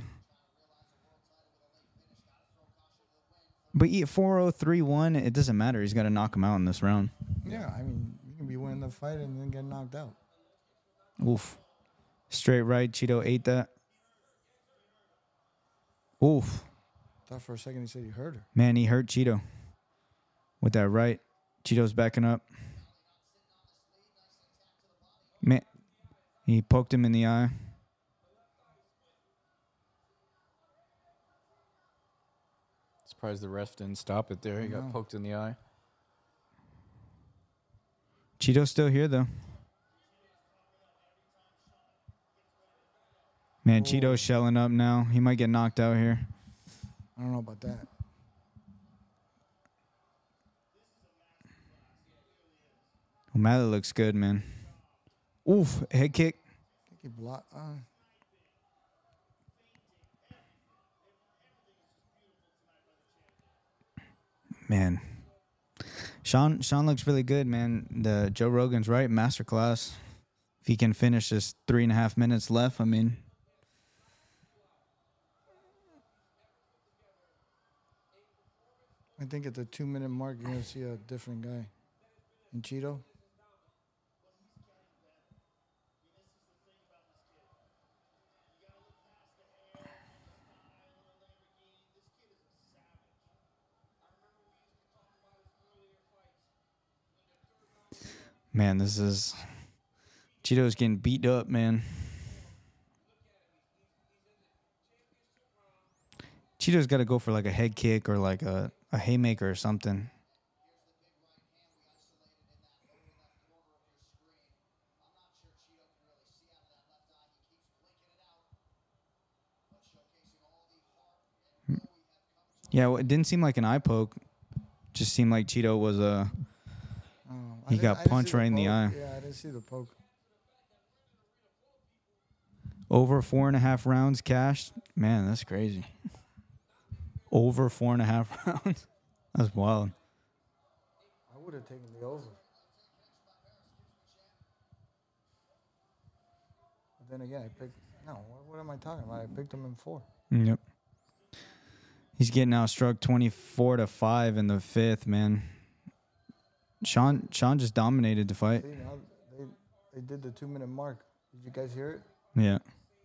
But 4-0, 3-1, it doesn't matter. He's got to knock him out in this round. Yeah, I mean, you can be winning the fight and then get knocked out. Oof. Straight right. Cheeto ate that. Oof. Thought for a second he said he hurt her. Man, he hurt Cheeto with that right. Cheeto's backing up. Man, he poked him in the eye. Surprised the ref didn't stop it there. He got poked in the eye. Cheeto's still here, though. Man, Cheeto's shelling up now. He might get knocked out here. I don't know about that. O'Malley looks good, man. Oof, head kick. I think he blocked. Man. Sean looks really good, man. The Joe Rogan's right, masterclass. If he can finish this 3.5 minutes left, I mean. I think at the 2-minute mark, you're going to see a different guy. And Cheeto? Man, this is Cheeto's getting beat up, man. Cheeto's got to go for like a head kick or like a haymaker or something. Yeah, well, it didn't seem like an eye poke. Just seemed like Cheeto was he got punched right in the eye. Yeah, I didn't see the poke. Over 4.5 rounds cashed. Man, that's crazy. Over 4.5 rounds. That's wild. I would have taken the over. But then again, I picked. No, what am I talking about? I picked him in 4. Yep. He's getting outstruck 24-5 in the 5th, man. Sean just dominated the fight. See, now they did the 2-minute mark. Did you guys hear it? Yeah.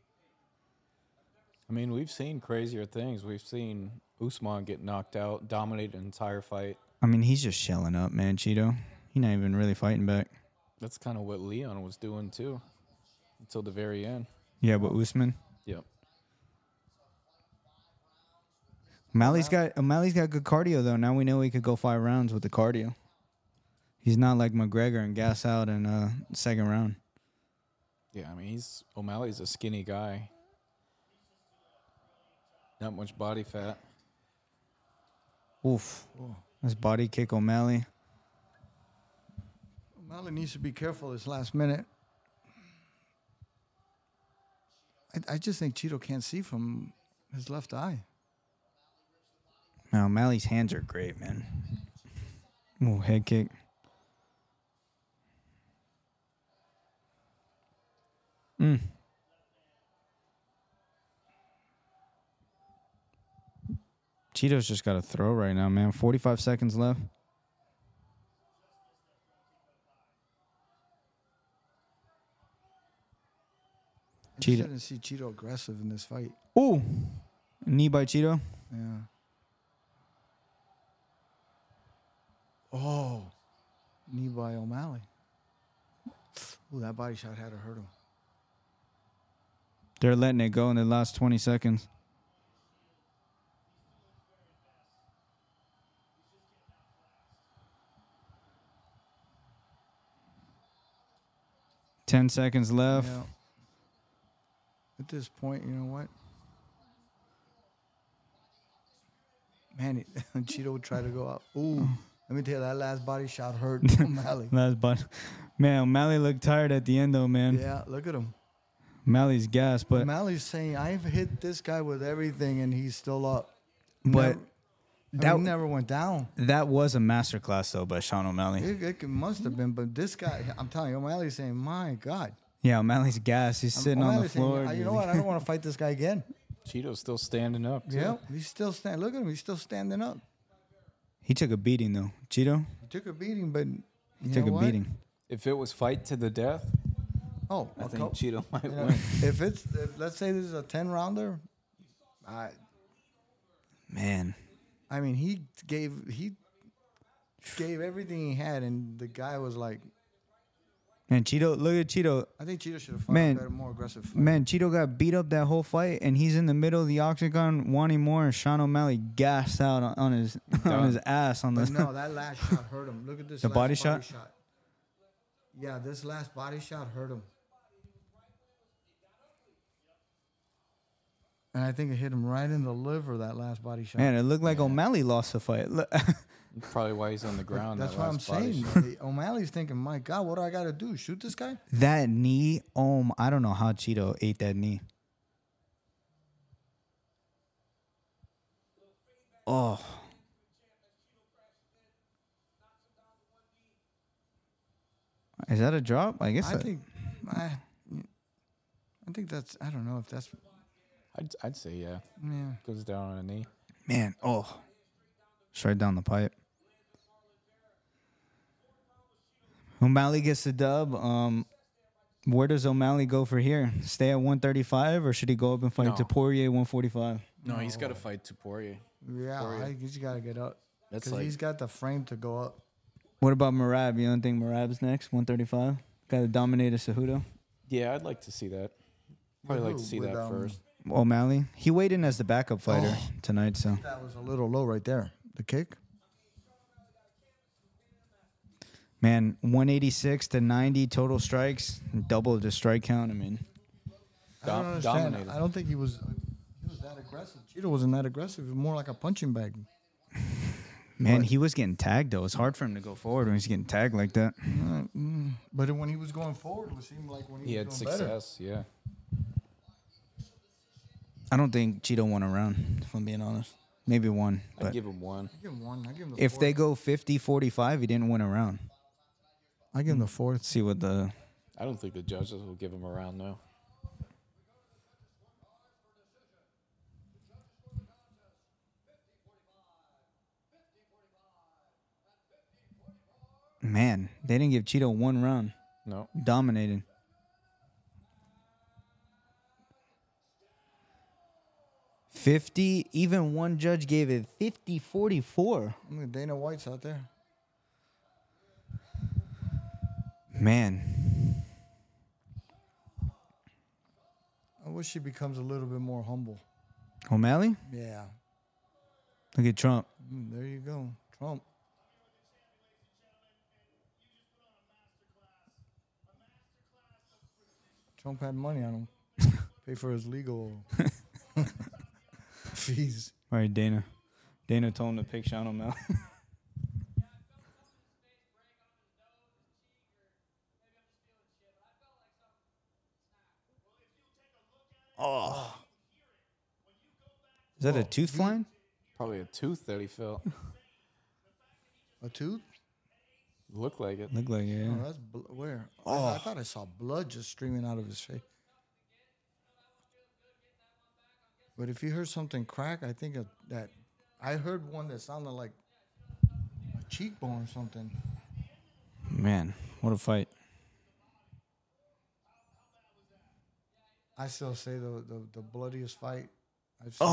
I mean, we've seen crazier things. We've seen Usman get knocked out, dominate an entire fight. I mean, he's just shelling up, man, Cheeto. He's not even really fighting back. That's kind of what Leon was doing, too, until the very end. Yeah, but Usman. Yep. O'Malley's got good cardio, though. Now we know he could go 5 rounds with the cardio. He's not like McGregor and gas out in second round. Yeah, I mean, O'Malley's a skinny guy. Not much body fat. Oof. That's body kick O'Malley. O'Malley needs to be careful this last minute. I just think Cheeto can't see from his left eye. Now, O'Malley's hands are great, man. Ooh, head kick. Cheeto's just got to throw right now, man. 45 seconds left. I just didn't see Cheeto aggressive in this fight. Ooh. Knee by Cheeto. Yeah. Oh. Knee by O'Malley. Ooh, that body shot had to hurt him. They're letting it go in the last 20 seconds. Ten seconds left. Yeah. At this point, you know what? Man, Cheeto would try to go out. Ooh, let me tell you, that last body shot hurt O'Malley. Man, O'Malley looked tired at the end, though, man. Yeah, look at him. O'Malley's gas, but O'Malley's saying, I've hit this guy with everything, and he's still up. But that never went down. That was a masterclass, though, by Sean O'Malley. It must have been, but this guy, I'm telling you, O'Malley's saying, my God. Yeah, O'Malley's gas. He's sitting on the floor. Saying, you know what? I don't want to fight this guy again. Cheeto's still standing up, too. Yeah, he's still standing. Look at him. He's still standing up. He took a beating, though. Cheeto? He took a beating, but He took a beating. If it was fight to the death, I think Cheeto might win. If let's say this is a 10-rounder, Man. I mean, he gave everything he had, and the guy was like, Man, Cheeto, look at Cheeto. I think Cheeto should have fought a better, more aggressive fight. Man, Cheeto got beat up that whole fight, and he's in the middle of the octagon wanting more, and Sean O'Malley gassed out on his ass on the. But no, that last shot hurt him. Look at this. The last body shot? Yeah, this last body shot hurt him. And I think it hit him right in the liver, that last body shot. Man, it looked like O'Malley lost the fight. Probably why he's on the ground. That's what I'm saying. O'Malley's thinking, my God, what do I got to do? Shoot this guy? That knee, I don't know how Cheeto ate that knee. Oh. Is that a drop? I guess. I think that's, I don't know if that's. I'd say, yeah. Yeah. Goes down on a knee. Man, straight down the pipe. O'Malley gets the dub. Where does O'Malley go for here? Stay at 135, or should he go up and fight to Poirier 145? No, he's got to fight to Poirier. Yeah, he's got to get up. That's because he's got the frame to go up. What about Marab? You don't think Marab's next? 135? Got to dominate a Cejudo? Yeah, I'd like to see that. Probably like to see With, that first. O'Malley? He weighed in as the backup fighter tonight, so. That was a little low right there. The kick. Man, 186 to 90 total strikes, double the strike count. I mean, I don't understand. Dominated. I don't think he was that aggressive. Cheeto wasn't that aggressive. He was more like a punching bag. man, he was getting tagged, though. It's hard for him to go forward when he's getting tagged like that. But when he was going forward, it seemed like when He he had was doing better. success, yeah. I don't think Cheeto won a round, if I'm being honest. Maybe one. I'd But give him one. I give him one. I give him the if fourth. they go 50-45, he didn't win a round. I give him the fourth. Let's see what the... I don't think the judges will give him a round, no. Man, they didn't give Cheeto one round. No. Dominated. Even one judge gave it 50-44. Dana White's out there. Man, I wish he becomes a little bit more humble. O'Malley? Yeah. Look at Trump. There you go. Trump. Trump had money on him. Pay for his legal fees. All right, Dana. Dana told him to pick Sean O'Malley. Is that a tooth flying? Probably a tooth that he felt. A tooth? Looked like it. Look like it, yeah. Oh, that's where? Oh, I thought I saw blood just streaming out of his face. But if you heard something crack, I think that I heard one that sounded like a cheekbone or something. Man, what a fight. I still say the bloodiest fight I've seen.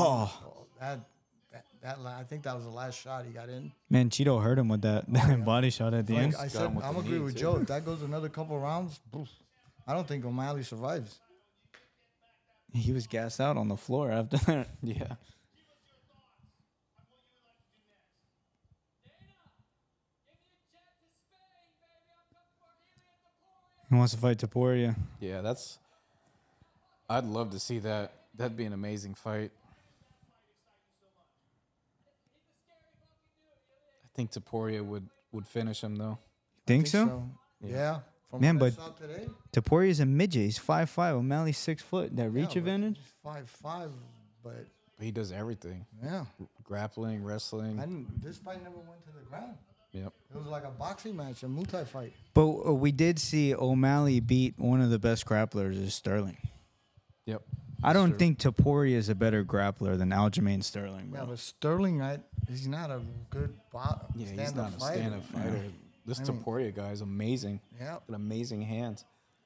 I think that was the last shot he got in. Man, Cheeto hurt him with that body shot at the Like end. I him said, with I'm the agree knee, with too. Joe. If that goes another couple rounds, poof, I don't think O'Malley survives. He was gassed out on the floor after that. Yeah. He wants to fight Taporia. Yeah, that's... I'd love to see that. That'd be an amazing fight. I think Taporia would finish him, though. Think so? Yeah. From Man, what I but- saw today, Taporia's a midget. He's 5'5". O'Malley's 6 foot. That reach yeah, advantage? but he's 5'5", but But he does everything. yeah. Grappling, wrestling. This fight never went to the ground. Yep. It was like a boxing match, a Muay Thai fight. But we did see O'Malley beat one of the best grapplers, is Sterling. Yep. I don't true. think Taporia is a better grappler than Aljamain Sterling, bro. Yeah, but Sterling, he's not a good Yeah, stand-up he's not a fighter. stand-up fighter. This I mean- Taporia guy is amazing. Yeah. Got amazing hands.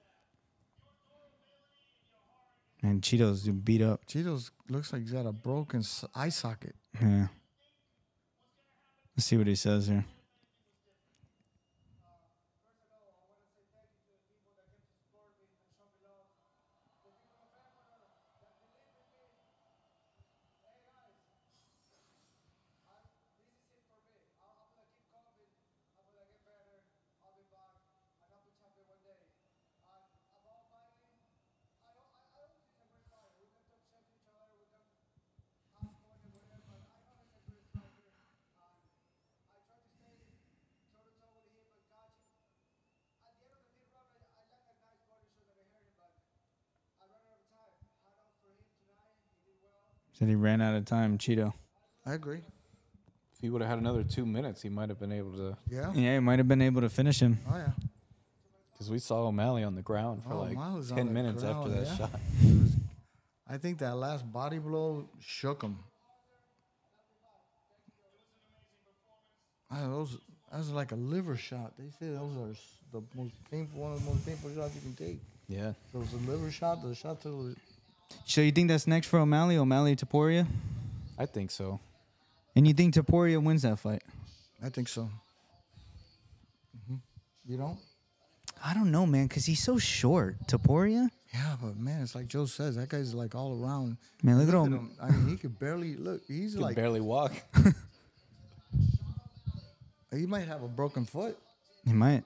And Cheeto's beat up. Cheetos looks like he's got a broken eye socket. Yeah. Let's see what he says here. Said he ran out of time, Cheeto. I agree. If he would have had another 2 minutes, he might have been able to. Yeah. Yeah, he might have been able to finish him. Oh, yeah. Because we saw O'Malley on the ground for O'Malley's on 10 the minutes after ground, that yeah. shot. I think that last body blow shook him. That was like a liver shot. They say those are the most painful, one of the most painful shots you can take. Yeah. So it was a liver shot, the shot to the... So you think that's next for O'Malley? O'Malley Taporia? I think so. And you think Taporia wins that fight? I think so. You know? I don't know, man, because he's so short. Topuria? Yeah, but man, it's like Joe says. That guy's like all around. Man, look at Look him. at him. I mean, he could barely look. He's Can like barely walk. he might have a broken foot He might.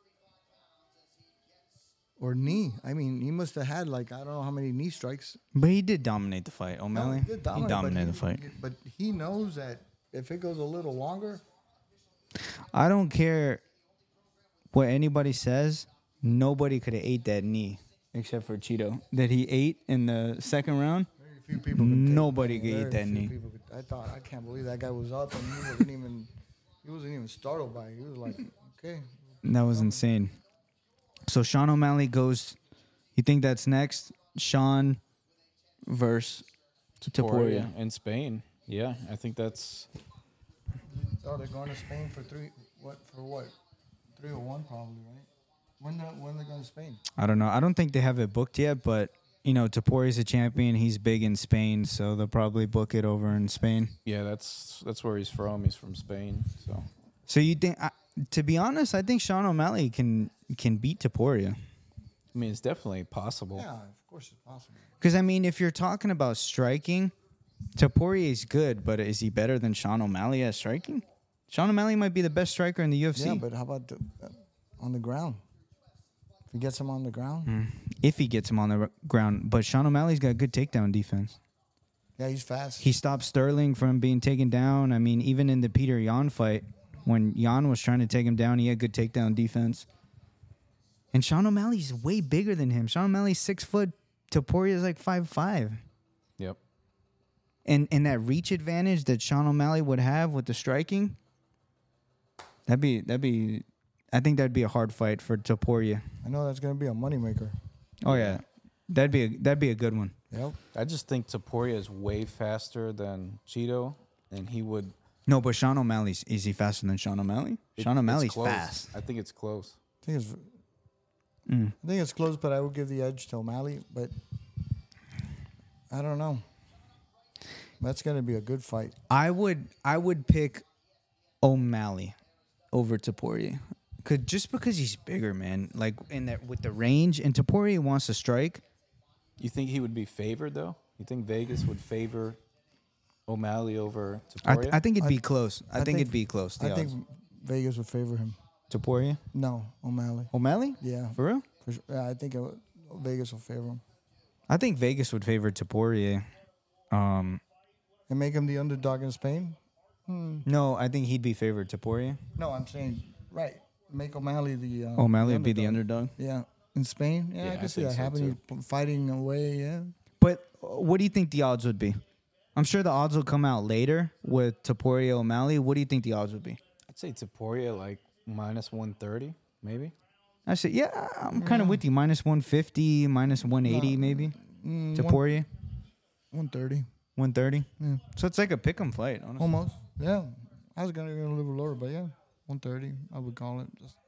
or knee. I mean, he must have had like I don't know how many knee strikes. But he did dominate the fight, No, O'Malley. he did dominate, dominated but the fight. But he knows that if it goes a little longer, I don't care what anybody says. Nobody could have ate that knee except for Cheeto that he ate in the second round. very few people. Could take Nobody it. could eat Very that few knee. people could- I can't believe that guy was up and he wasn't even startled by it. He was like, okay, That was insane. So Sean O'Malley goes. You think that's next? Sean versus Topuria. in Spain. Yeah, I think that's oh, they're going to Spain for 301 probably, right? When they going to Spain? I don't know. I don't think they have it booked yet, but you know, Topuria's a champion. He's big in Spain, so they'll probably book it over in Spain. that's where he's from. He's from Spain. So So you think? To be honest, I think Sean O'Malley can beat Topuria. I mean, it's definitely possible. Yeah, of course it's possible. Because I mean, if you're talking about striking, Topuria is good, but is he better than Sean O'Malley at striking? Sean O'Malley might be the best striker in the UFC. Yeah, but how about on the ground? If he gets him on the ground, if he gets him on the ground. But Sean O'Malley's got good takedown defense. yeah, he's fast. He stopped Sterling from being taken down. I mean, even in the Peter Yan fight, when Yan was trying to take him down, he had good takedown defense. And Sean O'Malley's way bigger than him. Sean O'Malley's 6 foot. Topuria's like 5'5". Yep. And that reach advantage that Sean O'Malley would have with the striking, that'd be I think that'd be a hard fight for Topuria. I know that's going to be a moneymaker. Oh yeah. That'd be a good one. Yep. I just think Topuria is way faster than Cheeto, and he would. No, but Sean O'Malley's is he faster than Sean O'Malley? Sean it's O'Malley's close. fast. I think it's close. I think it's close, but I would give the edge to O'Malley. But I don't know. That's going to be a good fight. I would pick O'Malley over Topuria. Just because he's bigger, man. Like in that with the range, and Topuria wants to strike. You think he would be favored though? You think Vegas would favor O'Malley over Topuria? I think it'd be close. I think think- it'd be close. The I think odds. Vegas would favor him. Topuria, No, O'Malley. O'Malley, Yeah, for real. for sure. Yeah, I think Vegas will favor him I think Vegas would favor Topuria. and make him the underdog in Spain. No, I think he'd be favored Topuria. No, I'm saying right. Make O'Malley the O'Malley would be the underdog. Yeah, in Spain. Yeah, Yeah, I I can see think that so, happening. Fighting away. Yeah. But what do you think the odds would be? I'm sure the odds will come out later with Topuria O'Malley. What do you think the odds would be? I'd say Topuria like minus 130, maybe. I say, yeah, I'm kind of with you. Minus 150, minus 180, maybe. Topuria, 130. 130. Yeah. So it's like a pick'em fight, honestly. Almost. Yeah. I was gonna go a little lower, but yeah, 130. I would call it.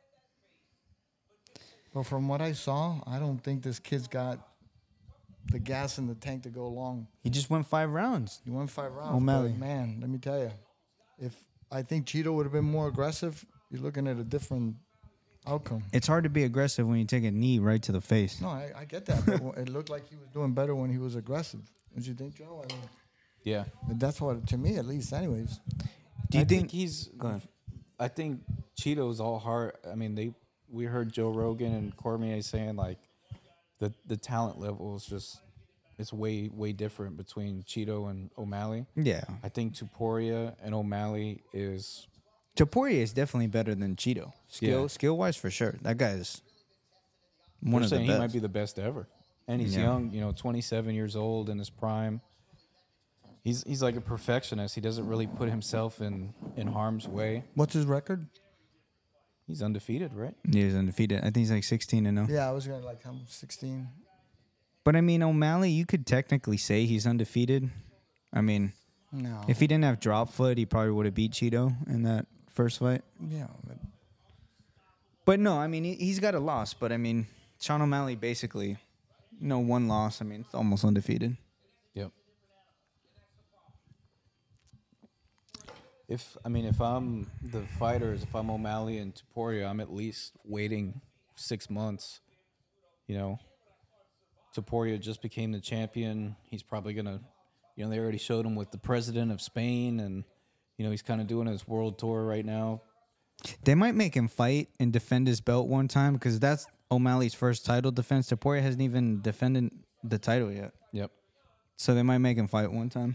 But from what I saw, I don't think this kid's got the gas in the tank to go long. He just went 5 rounds. He won 5 rounds. O'Malley. But man, let me tell you, if I think Cheeto would have been more aggressive, you're looking at a different outcome. It's hard to be aggressive when you take a knee right to the face. No, I get that, but it looked like he was doing better when he was aggressive. Don't you think, Joe? I mean, Yeah. that's what, to me at least, anyways. Do you I think he's? Go ahead. I think Cheeto's all heart. I mean, we heard Joe Rogan and Cormier saying like the talent level is just it's way different between Cheeto and O'Malley. Yeah. I think Topuria and O'Malley is Topuria is definitely better than Cheeto. Yeah. Skill wise for sure. That guy is one they're of the saying best. he might be the best ever, and he's Yeah. young. 27 years old in his prime. He's like a perfectionist. He doesn't really put himself in harm's way. What's his record? He's undefeated, right? He's undefeated. I think he's like 16-0. Yeah, I was going to like him 16. But I mean, O'Malley, you could technically say he's undefeated. I mean, No. if he didn't have drop foot, he probably would have beat Cheeto in that first fight. Yeah. But But no, I mean, he's got a loss. But I mean, Sean O'Malley basically, one loss. I mean, it's almost undefeated. Yep. If I'm the fighters, if I'm O'Malley and Topuria, I'm at least waiting 6 months. You know, Topuria just became the champion. He's probably gonna, they already showed him with the president of Spain, and he's kind of doing his world tour right now. They might make him fight and defend his belt one time because that's O'Malley's first title defense. Topuria hasn't even defended the title yet. Yep. So they might make him fight one time.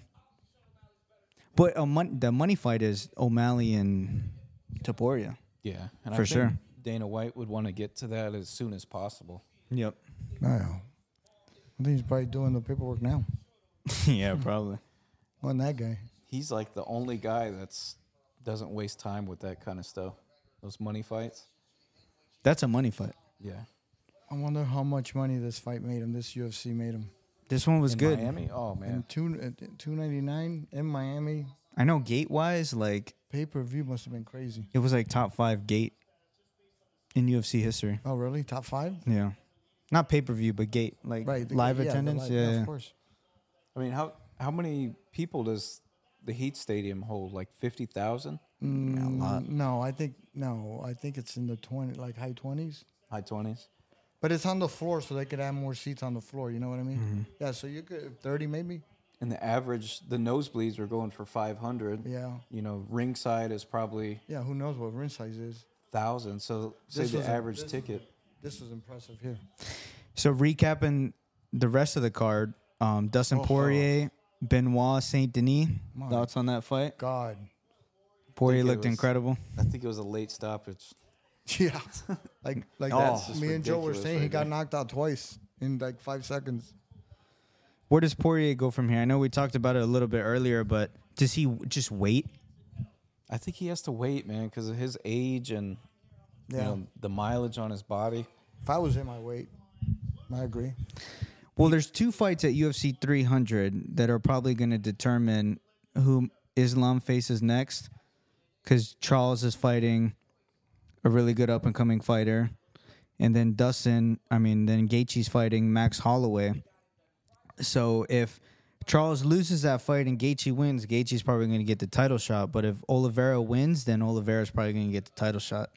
But the money fight is O'Malley and Topuria. Yeah, and For I think sure. Dana White would want to get to that as soon as possible. Yep. I think he's probably doing the paperwork now. Yeah, probably. Wasn't that guy? He's like the only guy that's doesn't waste time with that kind of stuff. Those money fights. That's a money fight. Yeah. I wonder how much money this fight made him. This UFC made him. This one was In good. Miami? Oh man. And $299 in Miami. I know gate-wise, like, Pay-per-view must have been crazy. it was like top 5 gate in UFC history. Oh, really? Top 5? Yeah. Not pay-per-view, but gate. Like, Right. live the attendance. live- Yeah. of course. I mean, how many people does the Heat Stadium hold? Like 50,000? a lot. No, I think it's in the high 20s. High 20s? But it's on the floor, so they could add more seats on the floor. You know what I mean? Yeah. So you could 30 maybe. And the nosebleeds are going for 500. Yeah. Ringside is probably Yeah. Who knows what ring size is? 1,000. So say This the was average ticket. This was impressive here. So recapping the rest of the card, Dustin Poirier, Benoit Saint Denis. My Thoughts on that fight? God. Poirier think it looked was- incredible. I think it was a late stoppage. Yeah. like That's just me and Joe were ridiculous saying, he right got there. knocked out twice in like 5 seconds. Where does Poirier go from here? I know we talked about it a little bit earlier, but does he just wait? I think he has to wait, man, because of his age and Yeah. the mileage on his body. If I was him, I wait. I agree. Well, there's 2 fights at UFC 300 that are probably going to determine who Islam faces next, because Charles is fighting a really good up-and-coming fighter, and then then Gaethje's fighting Max Holloway. So if Charles loses that fight and Gaethje wins, Gaethje's probably going to get the title shot. But if Oliveira wins, then Oliveira's probably going to get the title shot.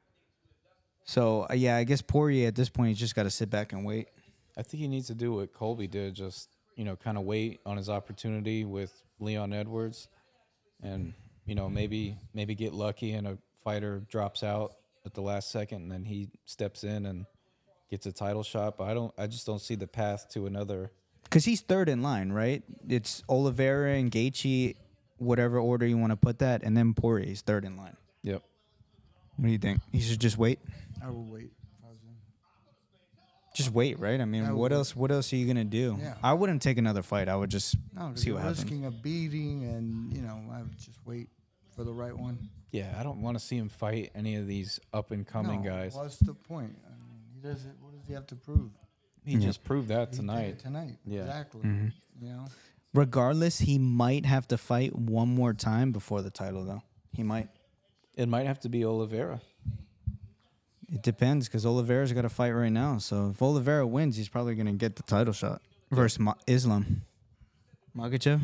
So, yeah, I guess Poirier at this point, he's just got to sit back and wait. I think he needs to do what Colby did, just, kind of wait on his opportunity with Leon Edwards and, maybe get lucky and a fighter drops out at the last second and then he steps in and gets a title shot. But I just don't see the path to another. Because he's third in line, right? It's Oliveira and Gaethje, whatever order you want to put that, and then Poirier's third in line. Yep. What do you think? He should just wait? I would wait if I was him. Just wait, right? I mean, I what would. else? What else are you gonna do? Yeah. I wouldn't take another fight. I would just No, 'cause see you're what happens. risking a beating, and I would just wait for the right one. Yeah, I don't want to see him fight any of these up-and-coming No, guys. What's the point? I mean, he doesn't. What does he have to prove? He just proved that He did tonight. it tonight. Yeah. Exactly. Mm-hmm. Regardless, he might have to fight one more time before the title, though. He might. It might have to be Oliveira. It depends, because Oliveira's got to fight right now. So if Oliveira wins, he's probably gonna get the title shot versus Islam. Makhachev.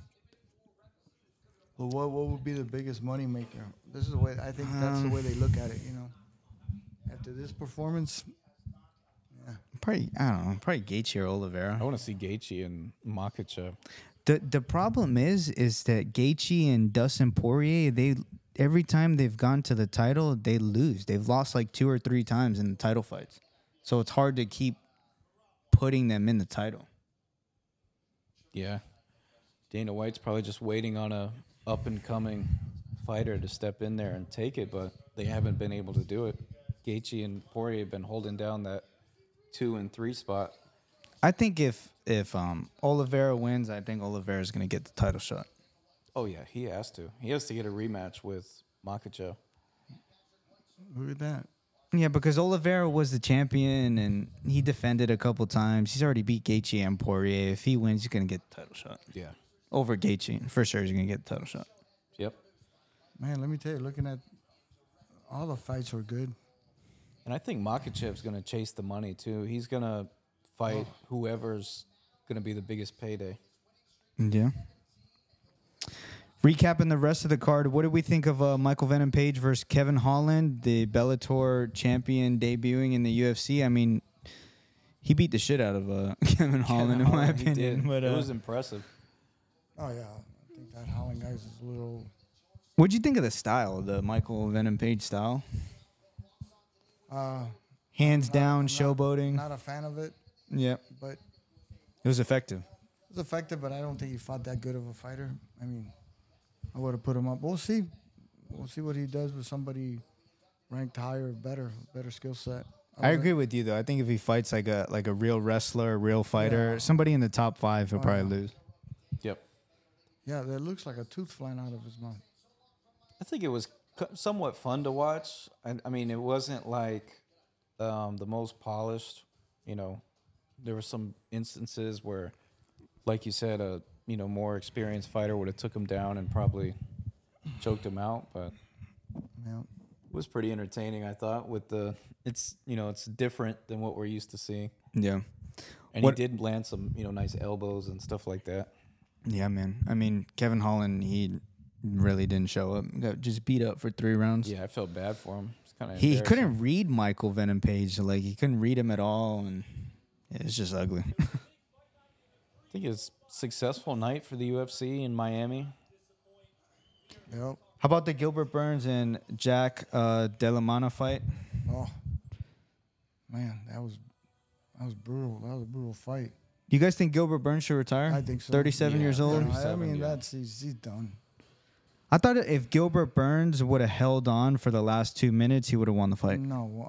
Well, what would be the biggest money maker? This is the way I think that's the way they look at it. After this performance, yeah. Probably, I don't know. Probably Gaethje or Oliveira. I want to see Gaethje and Makhachev. The problem is that Gaethje and Dustin Poirier, every time they've gone to the title, they lose. They've lost like 2 or 3 times in the title fights. So it's hard to keep putting them in the title. Yeah. Dana White's probably just waiting on a up-and-coming fighter to step in there and take it, but they haven't been able to do it. Gaethje and Poirier have been holding down that 2 and 3 spot. I think if Oliveira wins, I think Oliveira's going to get the title shot. Oh, yeah, he has to. He has to get a rematch with Makhachev. Look at that. Yeah, because Oliveira was the champion, and he defended a couple times. He's already beat Gaethje and Poirier. If he wins, he's going to get the title shot. Yeah. Over Gaethje. For sure, he's going to get the title shot. Yep. Man, let me tell you, looking at all the fights were good. And I think Makhachev's going to chase the money, too. He's going to fight whoever's going to be the biggest payday. Yeah. Recapping the rest of the card, what did we think of Michael Venom Page versus Kevin Holland, the Bellator champion debuting in the UFC? I mean, he beat the shit out of Kevin Holland, in my He opinion. did. But It was impressive. Oh yeah, I think that Holland guy's is a little. what'd you think of the style, the Michael Venom Page style? Hands down, showboating. Not a fan of it, Yeah, but it was effective. it was effective. But I don't think he fought that good of a fighter. I mean, I would have put him up. We'll see. We'll see what he does with somebody ranked higher, better skill set. I agree with you though. I think if he fights like a real wrestler, a real fighter, somebody in the top 5, he'll probably lose. Yep. Yeah, that looks like a tooth flying out of his mouth. I think it was somewhat fun to watch. I mean, it wasn't like the most polished. You know, there were some instances where, like you said, a more experienced fighter would have took him down and probably choked him out. But Yeah. it was pretty entertaining, I thought. It's different than what we're used to seeing. Yeah. And What- he did land some nice elbows and stuff like that. Yeah, man. I mean, Kevin Holland, he really didn't show up. Got just beat up for 3 rounds. Yeah, I felt bad for him. It's kind of He couldn't read Michael Venom Page. Like, he couldn't read him at all, and it's just ugly. I think it's a successful night for the UFC in Miami. Yep. How about the Gilbert Burns and Jack Delamana fight? Oh, man, that was brutal. That was a brutal fight. You guys think Gilbert Burns should retire? I think so. 37 Yeah, years old? 37. I mean, yeah. he's done. I thought if Gilbert Burns would have held on for the last 2 minutes, he would have won the fight. No,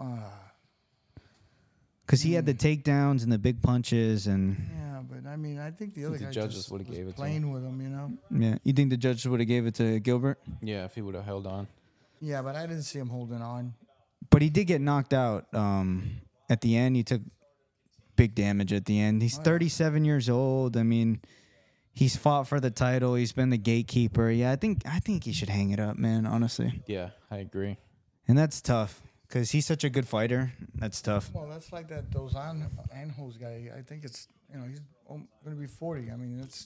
Because he had the takedowns and the big punches. And yeah, but I mean, I think the other the guy judges just would've was gave it to playing with him, you know. yeah, you think the judges would have gave it to Gilbert? Yeah, if he would have held on. Yeah, but I didn't see him holding on. But he did get knocked out at the end. He took big damage at the end. He's 37 years old. I mean, he's fought for the title. He's been the gatekeeper. Yeah, I think he should hang it up, man, honestly. Yeah, I agree. And that's tough because he's such a good fighter. That's tough. Well, that's like that those Anjos guy. I think it's he's going to be 40. I mean, it's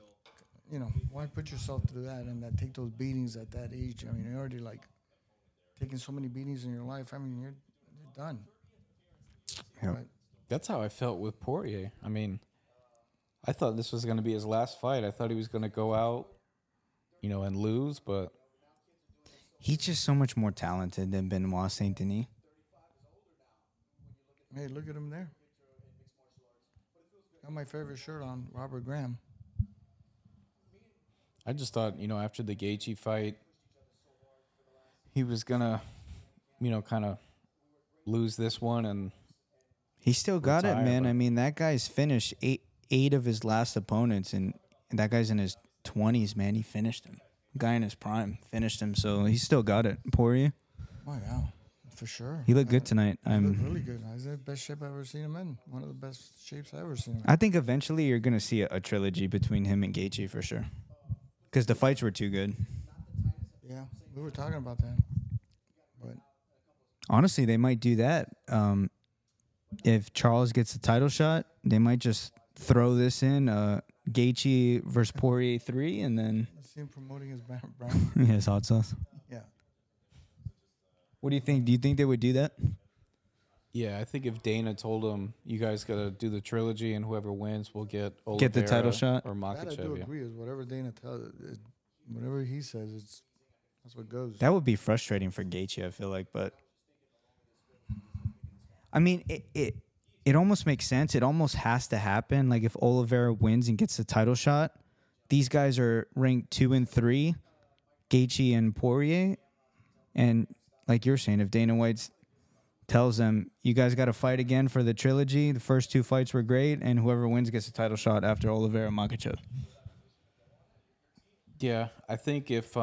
why put yourself through that and take those beatings at that age? I mean, you're already like taking so many beatings in your life. I mean, you're done. Yep. But, That's how I felt with Poirier. I mean, I thought this was going to be his last fight. I thought he was going to go out, and lose, but He's just so much more talented than Benoit Saint Denis. hey, look at him there. Got my favorite shirt on, Robert Graham. I just thought, after the Gaethje fight, he was going to, kind of lose this one and He still got Retire, it, man. but- I mean, that guy's finished eight of his last opponents, and that guy's in his 20s, man. He finished him. Guy in his prime finished him, so he's still got it. Poirier, Oh yeah, for sure. he looked good tonight. He looked really good. He's the best shape I've ever seen him in. One of the best shapes I've ever seen him in. I think eventually you're gonna see a trilogy between him and Gaethje for sure, because the fights were too good. Yeah, we were talking about that. But Honestly, they might do that. If Charles gets the title shot, they might just throw this in Gaethje versus Poirier 3, and then you see him promoting his brand. his hot sauce. Yeah. What do you think? Do you think they would do that? yeah, I think if Dana told him, you guys got to do the trilogy and whoever wins will get Oliveira Get the title shot? or That I do Makhachev. Yeah. agree. Is whatever Dana tells, whatever he says, that's what goes. That would be frustrating for Gaethje, I feel like, but I mean, it almost makes sense. It almost has to happen. Like if Oliveira wins and gets the title shot, these guys are ranked 2 and 3, Gaethje and Poirier, and like you're saying, if Dana White tells them you guys got to fight again for the trilogy, the first 2 fights were great, and whoever wins gets the title shot after Oliveira and Makhachev. Yeah, I think if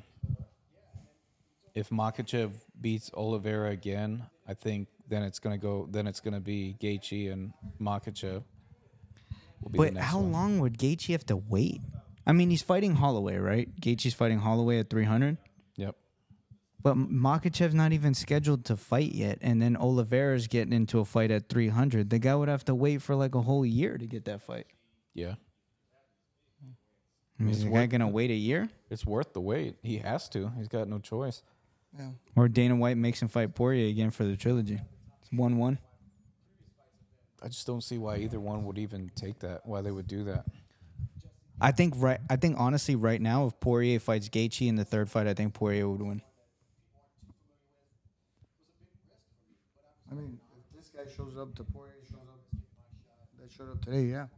Makhachev beats Oliveira again, I think then it's gonna be Gaethje and Makhachev. Will be the But next how one. long would Gaethje have to wait? I mean, he's fighting Holloway, right? Gaethje's fighting Holloway at 300. Yep. But Makhachev's not even scheduled to fight yet, and then Oliveira's getting into a fight at 300. The guy would have to wait for like a whole year to get that fight. Yeah. Is the guy going to wait a year? It's worth the wait. He has to. He's got no choice. Yeah. Or Dana White makes him fight Poirier again for the trilogy. It's 1-1. I just don't see why either one would even take that. Why they would do that. I think honestly right now, if Poirier fights Gaethje in the third fight, I think Poirier would win. I mean, if this guy shows up, the Poirier shows up, that showed up today, yeah.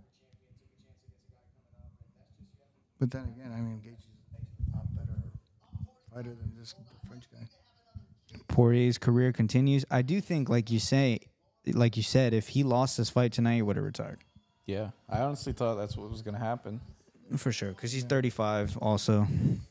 But then again, I mean, Gaethje's a lot better fighter than this French guy. Poirier's career continues. I do think, like you said, if he lost this fight tonight, he would have retired. Yeah, I honestly thought that's what was going to happen. For sure, because he's 35 also.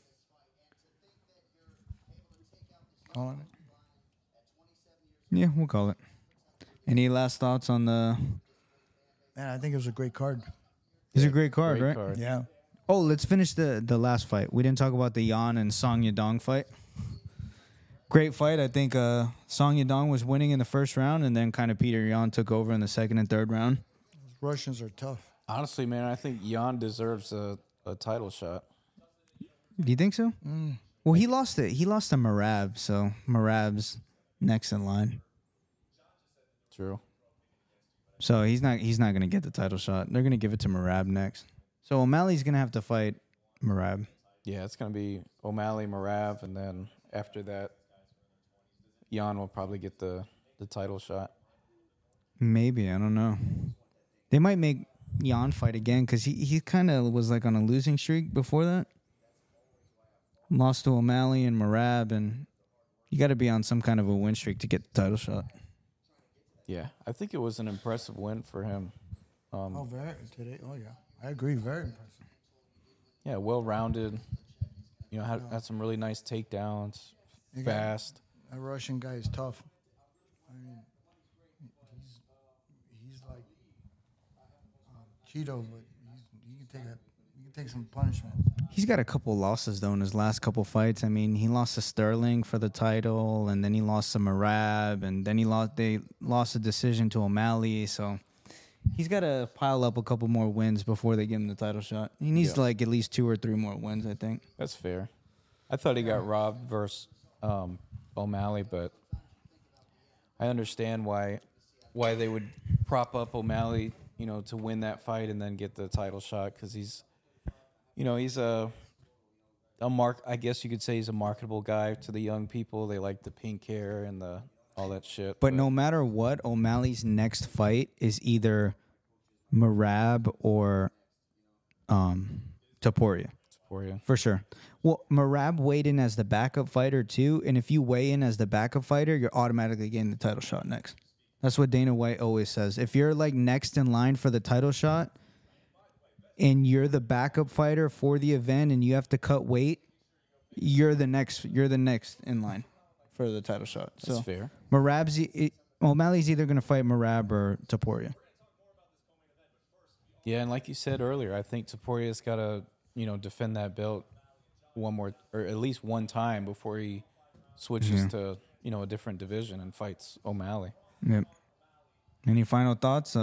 Calling it. Yeah, we'll call it. Any last thoughts on the... Man, I think it was a great card. It's a great card, Great right? card. Yeah. Oh, let's finish the last fight. We didn't talk about the Yan and Song Yadong fight. Great fight. I think Song Yadong was winning in the first round, and then kind of Peter Yan took over in the second and third round. Those Russians are tough. Honestly, man, I think Yan deserves a title shot. Do you think so? Well, he lost it. He lost to Merab, so Merab's next in line. True. So he's not going to get the title shot. They're going to give it to Merab next. So O'Malley's going to have to fight Merab. Yeah, it's going to be O'Malley, Merab, and then after that, Yan will probably get the title shot. Maybe. I don't know. They might make Yan fight again because he kind of was like on a losing streak before that. Lost to O'Malley and Merab, and you got to be on some kind of a win streak to get the title shot. Yeah, I think it was an impressive win for him. Very today. Oh, yeah. I agree. Very impressive. Yeah, well-rounded. You know, had some really nice takedowns, fast. That Russian guy is tough. I mean, he's like Cheeto, but he can take some punishment. He's got a couple losses, though, in his last couple fights. I mean, he lost to Sterling for the title, and then he lost to Merab, and then they lost a decision to O'Malley. So he's got to pile up a couple more wins before they give him the title shot. He needs like at least 2 or 3 more wins, I think. That's fair. I thought he got robbed versus O'Malley, but I understand why they would prop up O'Malley, you know, to win that fight and then get the title shot because he's I guess you could say he's a marketable guy to the young people. They like the pink hair and all that shit. But no matter what, O'Malley's next fight is either Merab or Topuria. For sure. Well, Merab weighed in as the backup fighter too, and if you weigh in as the backup fighter, you're automatically getting the title shot next. That's what Dana White always says. If you're like next in line for the title shot and you're the backup fighter for the event and you have to cut weight, you're the next in line for the title shot. That's fair. O'Malley's either going to fight Merab or Topuria. Yeah, and like you said earlier, I think Topuria's got to, you know, defend that belt one more or at least one time before he switches to, you know, a different division and fights O'Malley. Yep. Any final thoughts?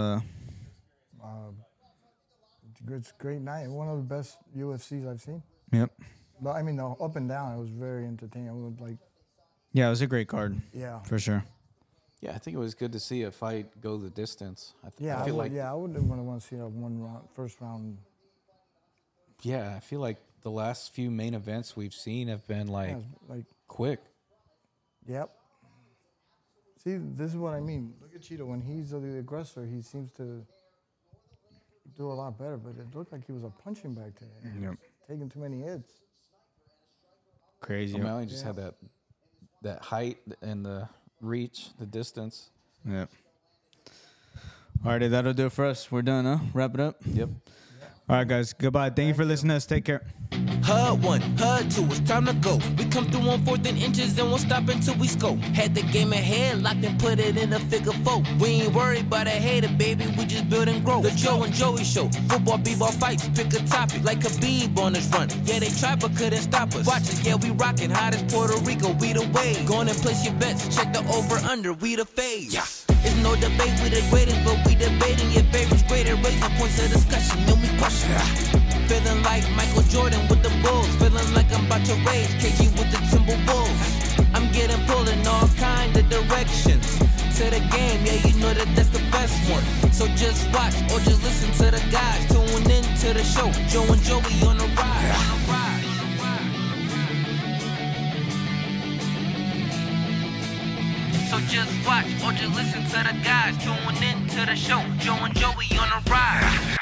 It's a great night. One of the best UFCs I've seen. Yep. But I mean, the up and down, it was very entertaining. It was like, yeah, it was a great card. Yeah. For sure. Yeah, I think it was good to see a fight go the distance. I I wouldn't want to see a first round. Yeah, I feel like the last few main events we've seen have been like quick. Yep. See, this is what I mean. Look at Cheeto. When he's the aggressor, he seems to do a lot better. But it looked like he was a punching bag today. Yep. Taking too many hits. Crazy. O'Malley just had that height and the reach, the distance. Yep. All righty, that'll do it for us. We're done, huh? Wrap it up. Yep. All right, guys. Goodbye. Thank you for listening to us. Take care. HUD 1, HUD 2, it's time to go. We come through on 4th and inches and won't stop until we scope. Had the game at hand, locked and put it in a figure 4. We ain't worried about a hater, baby, we just build and grow. The Joe and Joey Show, football, b-ball fights, pick a topic like Khabib on his run. Yeah, they tried but couldn't stop us. Watch us, yeah, we rockin', hot as Puerto Rico, we the wave. Go on and place your bets, check the over-under, we the fave. Yeah. It's no debate, we the greatest, but we debating your favorites greater. Raising points of discussion, then we push it. Feeling like Michael Jordan with the Bulls. Feeling like I'm about to raise KG with the Timberwolves. I'm getting pulled in all kind of directions. To the game, yeah, you know that that's the best one. So just watch or just listen to the guys. Tune in to the show. Joe and Joey on the ride. So just watch or just listen to the guys. Tune in to the show. Joe and Joey on the ride.